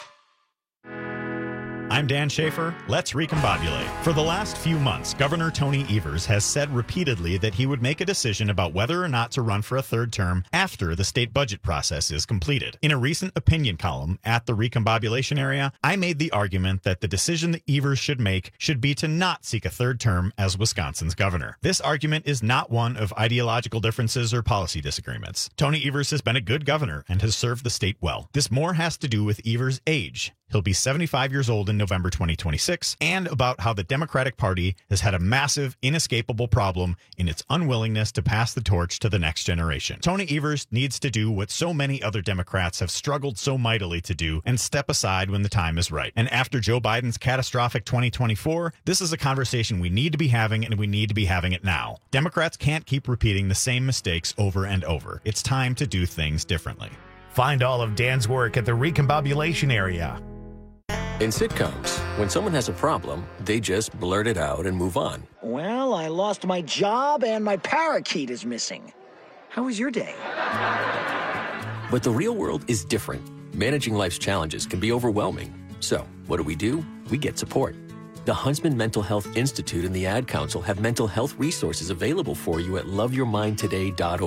I'm Dan Schaefer. Let's recombobulate. For the last few months, Governor Tony Evers has said repeatedly that he would make a decision about whether or not to run for a third term after the state budget process is completed. In a recent opinion column at the recombobulation area, I made the argument that the decision that Evers should make should be to not seek a third term as Wisconsin's governor. This argument is not one of ideological differences or policy disagreements. Tony Evers has been a good governor and has served the state well. This more has to do with Evers' age. He'll be seventy-five years old in November twenty twenty-six, and about how the Democratic Party has had a massive, inescapable problem in its unwillingness to pass the torch to the next generation. Tony Evers needs to do what so many other Democrats have struggled so mightily to do and step aside when the time is right. And after Joe Biden's catastrophic twenty twenty-four, this is a conversation we need to be having, and we need to be having it now. Democrats can't keep repeating the same mistakes over and over. It's time to do things differently. Find all of Dan's work at the recombobulation area. In sitcoms, when someone has a problem, they just blurt it out and move on. Well, I lost my job and my parakeet is missing. How was your day? But the real world is different. Managing life's challenges can be overwhelming. So, what do we do? We get support. The Huntsman Mental Health Institute and the Ad Council have mental health resources available for you at love your mind today dot org.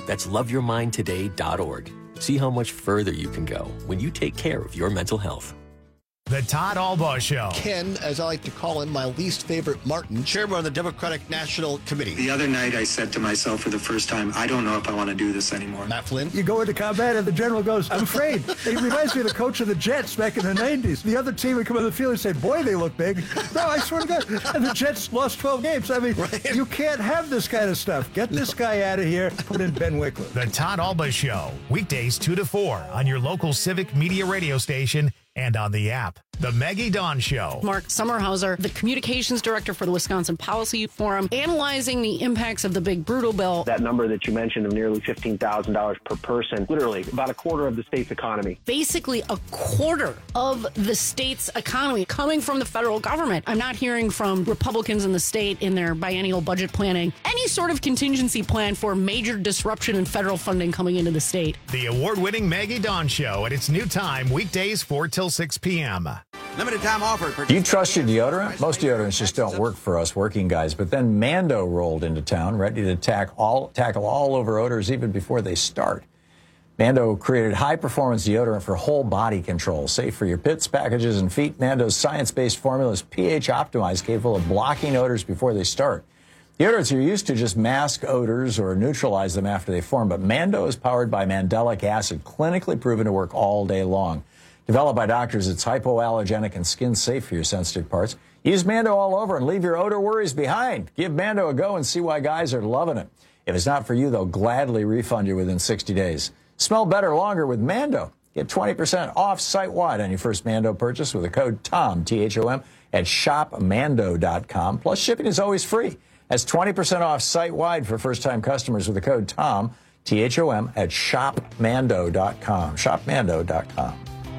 That's love your mind today dot org. See how much further you can go when you take care of your mental health. The Todd Albaugh Show. Ken, as I like to call him, my least favorite Martin, chairman of the Democratic National Committee. The other night I said to myself for the first time, I don't know if I want to do this anymore. Matt Flynn. You go into combat and the general goes, I'm afraid. It reminds me of the coach of the Jets back in the nineties. The other team would come on the field and say, boy, they look big. No, I swear to God. And the Jets lost twelve games. I mean, right. You can't have this kind of stuff. Get this no. guy out of here. Put in Ben Wickler. The Todd Albaugh Show. Weekdays two to four on your local Civic Media radio station and on the app. The Maggie Dawn Show. Mark Sommerhauser, the communications director for the Wisconsin Policy Forum, analyzing the impacts of the big brutal bill. That number that you mentioned of nearly fifteen thousand dollars per person, literally about a quarter of the state's economy. Basically a quarter of the state's economy coming from the federal government. I'm not hearing from Republicans in the state in their biennial budget planning any sort of contingency plan for major disruption in federal funding coming into the state. The award-winning Maggie Dawn Show at its new time, weekdays four till six p.m. Limited time offer. Do you trust your deodorant? Most deodorants just don't work for us working guys. But then Mando rolled into town, ready to tack all, tackle all over odors even before they start. Mando created high-performance deodorant for whole body control, safe for your pits, packages, and feet. Mando's science-based formula is pH optimized, capable of blocking odors before they start. Deodorants you're used to just mask odors or neutralize them after they form, but Mando is powered by mandelic acid, clinically proven to work all day long. Developed by doctors, it's hypoallergenic and skin safe for your sensitive parts. Use Mando all over and leave your odor worries behind. Give Mando a go and see why guys are loving it. If it's not for you, they'll gladly refund you within sixty days. Smell better longer with Mando. Get twenty percent off site-wide on your first Mando purchase with the code TOM, T H O M, at shop mando dot com. Plus, shipping is always free. That's twenty percent off site-wide for first-time customers with the code TOM, T H O M, at shop mando dot com. shop mando dot com.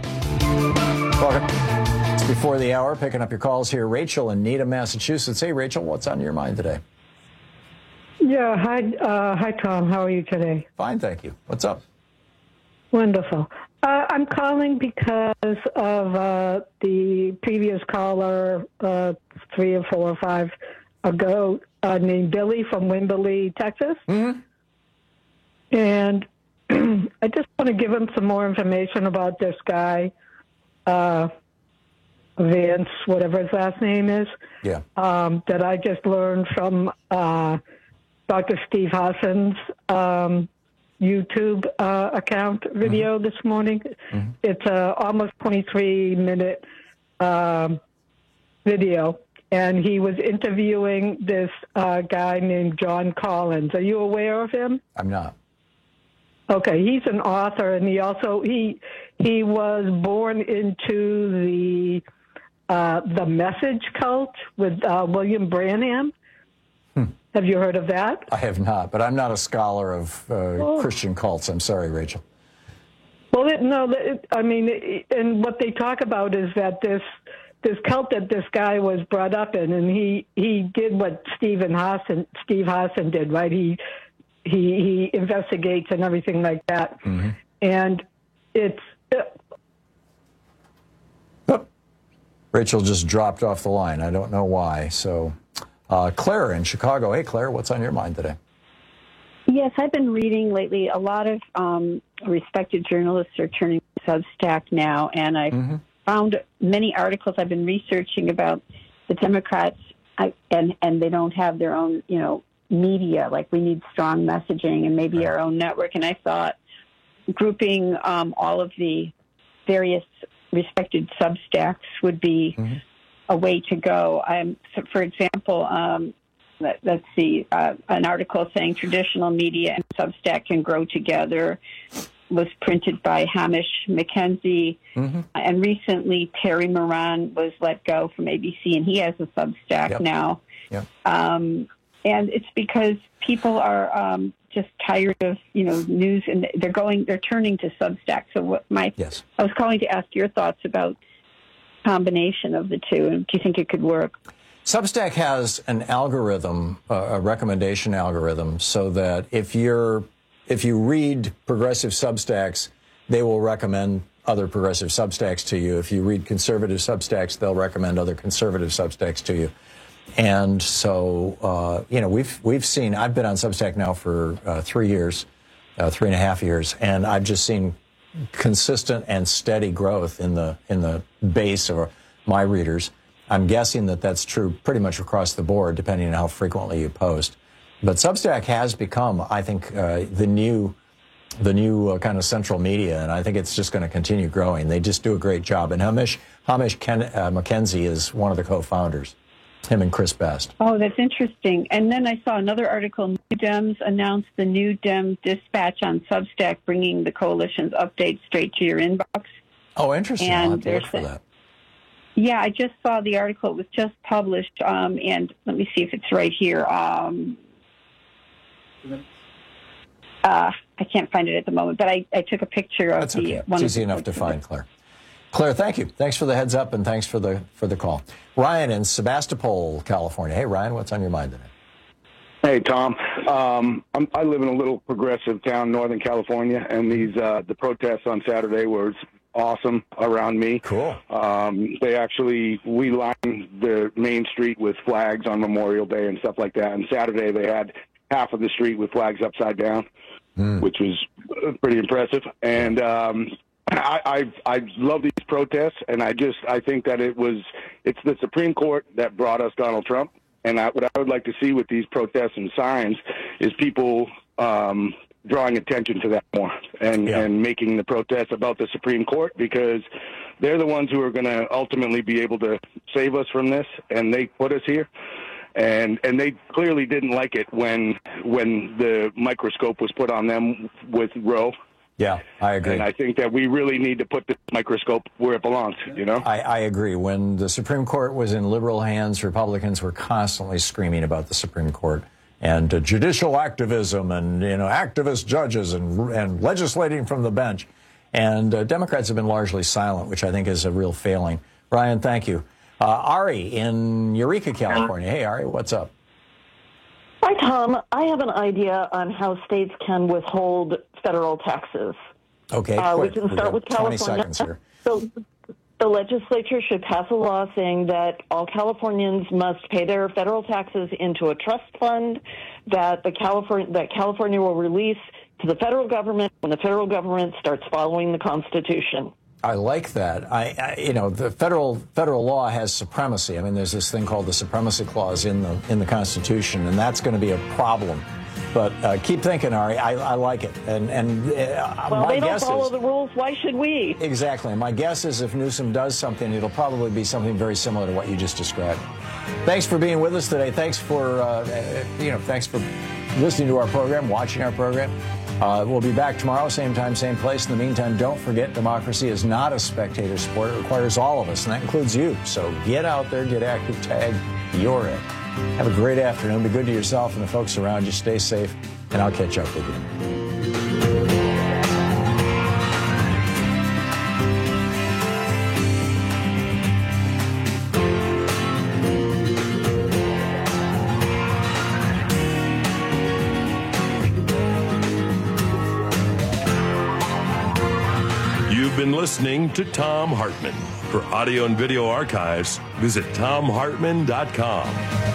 Welcome. It's before the hour, picking up your calls here. Rachel in Needham, Massachusetts. Hey, Rachel, what's on your mind today? Yeah, hi, uh, hi, Tom. How are you today? Fine, thank you. What's up? Wonderful. Uh, I'm calling because of uh, the previous caller, uh, three or four or five ago, uh, named Billy from Wimberley, Texas. Mm-hmm. And I just want to give him some more information about this guy, uh, Vance, whatever his last name is. Yeah. Um, that I just learned from uh, Doctor Steve Hassan's um, YouTube uh, account video mm-hmm. this morning. Mm-hmm. It's a almost twenty-three minute um, video, and he was interviewing this uh, guy named John Collins. Are you aware of him? I'm not. Okay, he's an author, and he also he he was born into the uh, the Message cult with uh, William Branham. Hmm. Have you heard of that? I have not, but I'm not a scholar of uh, oh. Christian cults. I'm sorry, Rachel. Well, it, no, it, I mean, it, and what they talk about is that this this cult that this guy was brought up in, and he he did what Stephen Hassan Steve Hassan did, right? He He he investigates and everything like that, mm-hmm. and it's. Uh, oh. Rachel just dropped off the line. I don't know why. So, uh, Claire in Chicago. Hey, Claire, what's on your mind today? Yes, I've been reading lately. A lot of um, respected journalists are turning to Substack now, and I've mm-hmm. found many articles I've been researching about the Democrats, I, and and they don't have their own, you know, media. Like, we need strong messaging and maybe our own network. And I thought grouping um, all of the various respected Substacks would be mm-hmm. a way to go. Um, so for example, um, let, let's see, uh, an article saying traditional media and Substack can grow together was printed by Hamish McKenzie. Mm-hmm. And recently Terry Moran was let go from A B C, and he has a Substack yep. now. Yep. Um, And it's because people are um, just tired of, you know, news, and they're going, they're turning to Substack. So what my, yes. I was calling to ask your thoughts about combination of the two, and do you think it could work? Substack has an algorithm, uh, a recommendation algorithm, so that if you're, if you read progressive Substacks, they will recommend other progressive Substacks to you. If you read conservative Substacks, they'll recommend other conservative Substacks to you. And so, uh, you know, we've we've seen. I've been on Substack now for uh, three years. uh, three and a half years, and I've just seen consistent and steady growth in the in the base of my readers. I'm guessing that that's true pretty much across the board, depending on how frequently you post. But Substack has become, I think, uh, the new the new uh, kind of central media, and I think it's just going to continue growing. They just do a great job. And Hamish Hamish Ken, uh, McKenzie is one of the co-founders. Him and Chris Best. Oh, that's interesting. And then I saw another article. New Dems announced the New Dem Dispatch on Substack, bringing the coalition's updates straight to your inbox. Oh, interesting. And I'll have to look there's for a- that. Yeah, I just saw the article. It was just published, um, and let me see if it's right here. Um, uh, I can't find it at the moment, but I, I took a picture of That's the okay. one. It's easy enough to find, Claire. Claire, thank you. Thanks for the heads up, and thanks for the for the call. Ryan in Sebastopol, California. Hey, Ryan, what's on your mind today? Hey, Tom. Um, I'm, I live in a little progressive town, Northern California, and these uh, the protests on Saturday were awesome around me. Cool. Um, they actually, we lined the main street with flags on Memorial Day and stuff like that. And Saturday they had half of the street with flags upside down, mm. which was pretty impressive. And um, I, I, I love these protests, and I just, I think that it was, it's the Supreme Court that brought us Donald Trump. And I, what I would like to see with these protests and signs is people um, drawing attention to that more and, yeah. and making the protests about the Supreme Court, because they're the ones who are going to ultimately be able to save us from this, and they put us here. And and they clearly didn't like it when when the microscope was put on them with Roe. Yeah, I agree. And I think that we really need to put the microscope where it belongs, you know? I, I agree. When the Supreme Court was in liberal hands, Republicans were constantly screaming about the Supreme Court and uh, judicial activism and, you know, activist judges and, and legislating from the bench. And uh, Democrats have been largely silent, which I think is a real failing. Ryan, thank you. Uh, Ari in Eureka, California. Hey, Ari, what's up? Hi, Tom. I have an idea on how states can withhold federal taxes. Okay, uh, we quick. can start with California. twenty seconds here. So the legislature should pass a law saying that all Californians must pay their federal taxes into a trust fund that the California that California will release to the federal government when the federal government starts following the Constitution. I like that. I, I, you know, the federal federal law has supremacy. I mean, there's this thing called the supremacy clause in the in the Constitution, and that's going to be a problem. But uh, keep thinking, Ari. I, I like it. And and uh, well, my they don't guess follow is, the rules. Why should we? Exactly. My guess is if Newsom does something, it'll probably be something very similar to what you just described. Thanks for being with us today. Thanks for uh, you know, thanks for listening to our program, watching our program. Uh, we'll be back tomorrow, same time, same place. In the meantime, don't forget, democracy is not a spectator sport. It requires all of us, and that includes you. So get out there, get active, tag, you're it. Have a great afternoon. Be good to yourself and the folks around you. Stay safe, and I'll catch up with you. You've been listening to Thom Hartmann. For audio and video archives, visit thom hartmann dot com.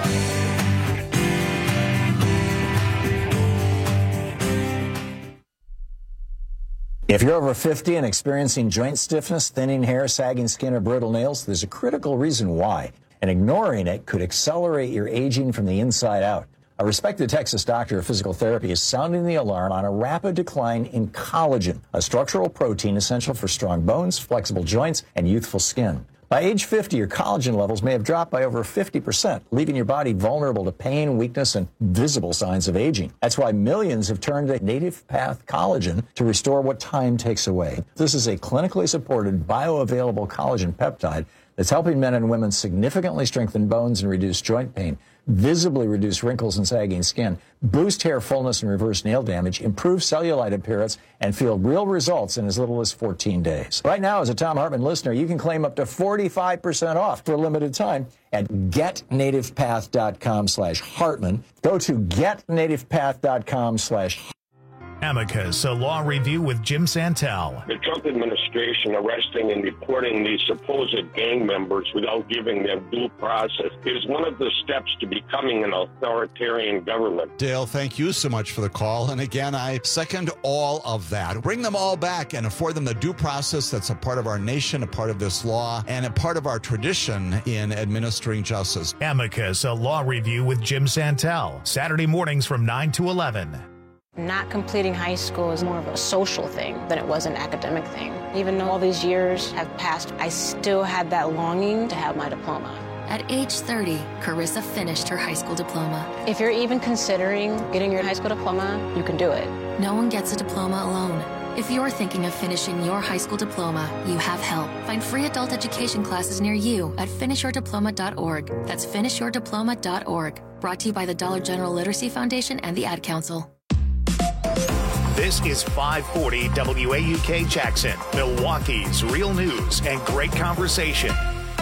If you're over fifty and experiencing joint stiffness, thinning hair, sagging skin, or brittle nails, there's a critical reason why, and ignoring it could accelerate your aging from the inside out. A respected Texas doctor of physical therapy is sounding the alarm on a rapid decline in collagen, a structural protein essential for strong bones, flexible joints, and youthful skin. By age fifty, your collagen levels may have dropped by over fifty percent, leaving your body vulnerable to pain, weakness, and visible signs of aging. That's why millions have turned to Native Path Collagen to restore what time takes away. This is a clinically supported, bioavailable collagen peptide that's helping men and women significantly strengthen bones and reduce joint pain, visibly reduce wrinkles and sagging skin, boost hair fullness and reverse nail damage, improve cellulite appearance, and feel real results in as little as fourteen days. Right now, as a Thom Hartmann listener, you can claim up to forty-five percent off for a limited time at get native path dot com slash Hartmann. Go to get native path dot com slash Amicus, a law review with Jim Santel. The Trump administration arresting and deporting these supposed gang members without giving them due process is one of the steps to becoming an authoritarian government. Dale, thank you so much for the call. And again, I second all of that. Bring them all back and afford them the due process that's a part of our nation, a part of this law, and a part of our tradition in administering justice. Amicus, a law review with Jim Santel. Saturday mornings from nine to eleven. Not completing high school is more of a social thing than it was an academic thing. Even though all these years have passed, I still had that longing to have my diploma. At age thirty, Carissa finished her high school diploma. If you're even considering getting your high school diploma, you can do it. No one gets a diploma alone. If you're thinking of finishing your high school diploma, you have help. Find free adult education classes near you at finish your diploma dot org. That's finish your diploma dot org. Brought to you by the Dollar General Literacy Foundation and the Ad Council. This is five forty W A U K Jackson, Milwaukee's real news and great conversation.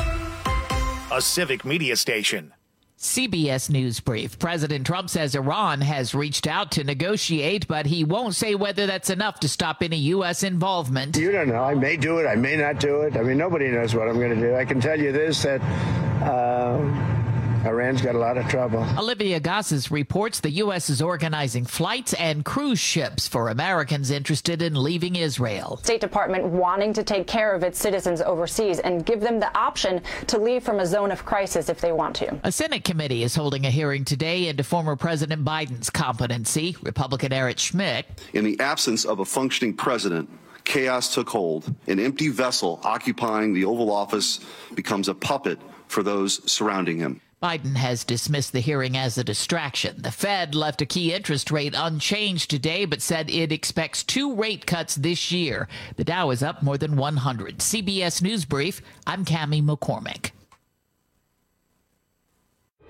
A civic media station. C B S News Brief. President Trump says Iran has reached out to negotiate, but he won't say whether that's enough to stop any U S involvement. You don't know. I may do it. I may not do it. I mean, nobody knows what I'm going to do. I can tell you this, that uh, Iran's got a lot of trouble. Olivia Gosses reports the U S is organizing flights and cruise ships for Americans interested in leaving Israel. State Department wanting to take care of its citizens overseas and give them the option to leave from a zone of crisis if they want to. A Senate committee is holding a hearing today into former President Biden's competency. Republican Eric Schmidt. In the absence of a functioning president, chaos took hold. An empty vessel occupying the Oval Office becomes a puppet for those surrounding him. Biden has dismissed the hearing as a distraction. The Fed left a key interest rate unchanged today, but said it expects two rate cuts this year. The Dow is up more than one hundred. C B S News Brief, I'm Cammie McCormick.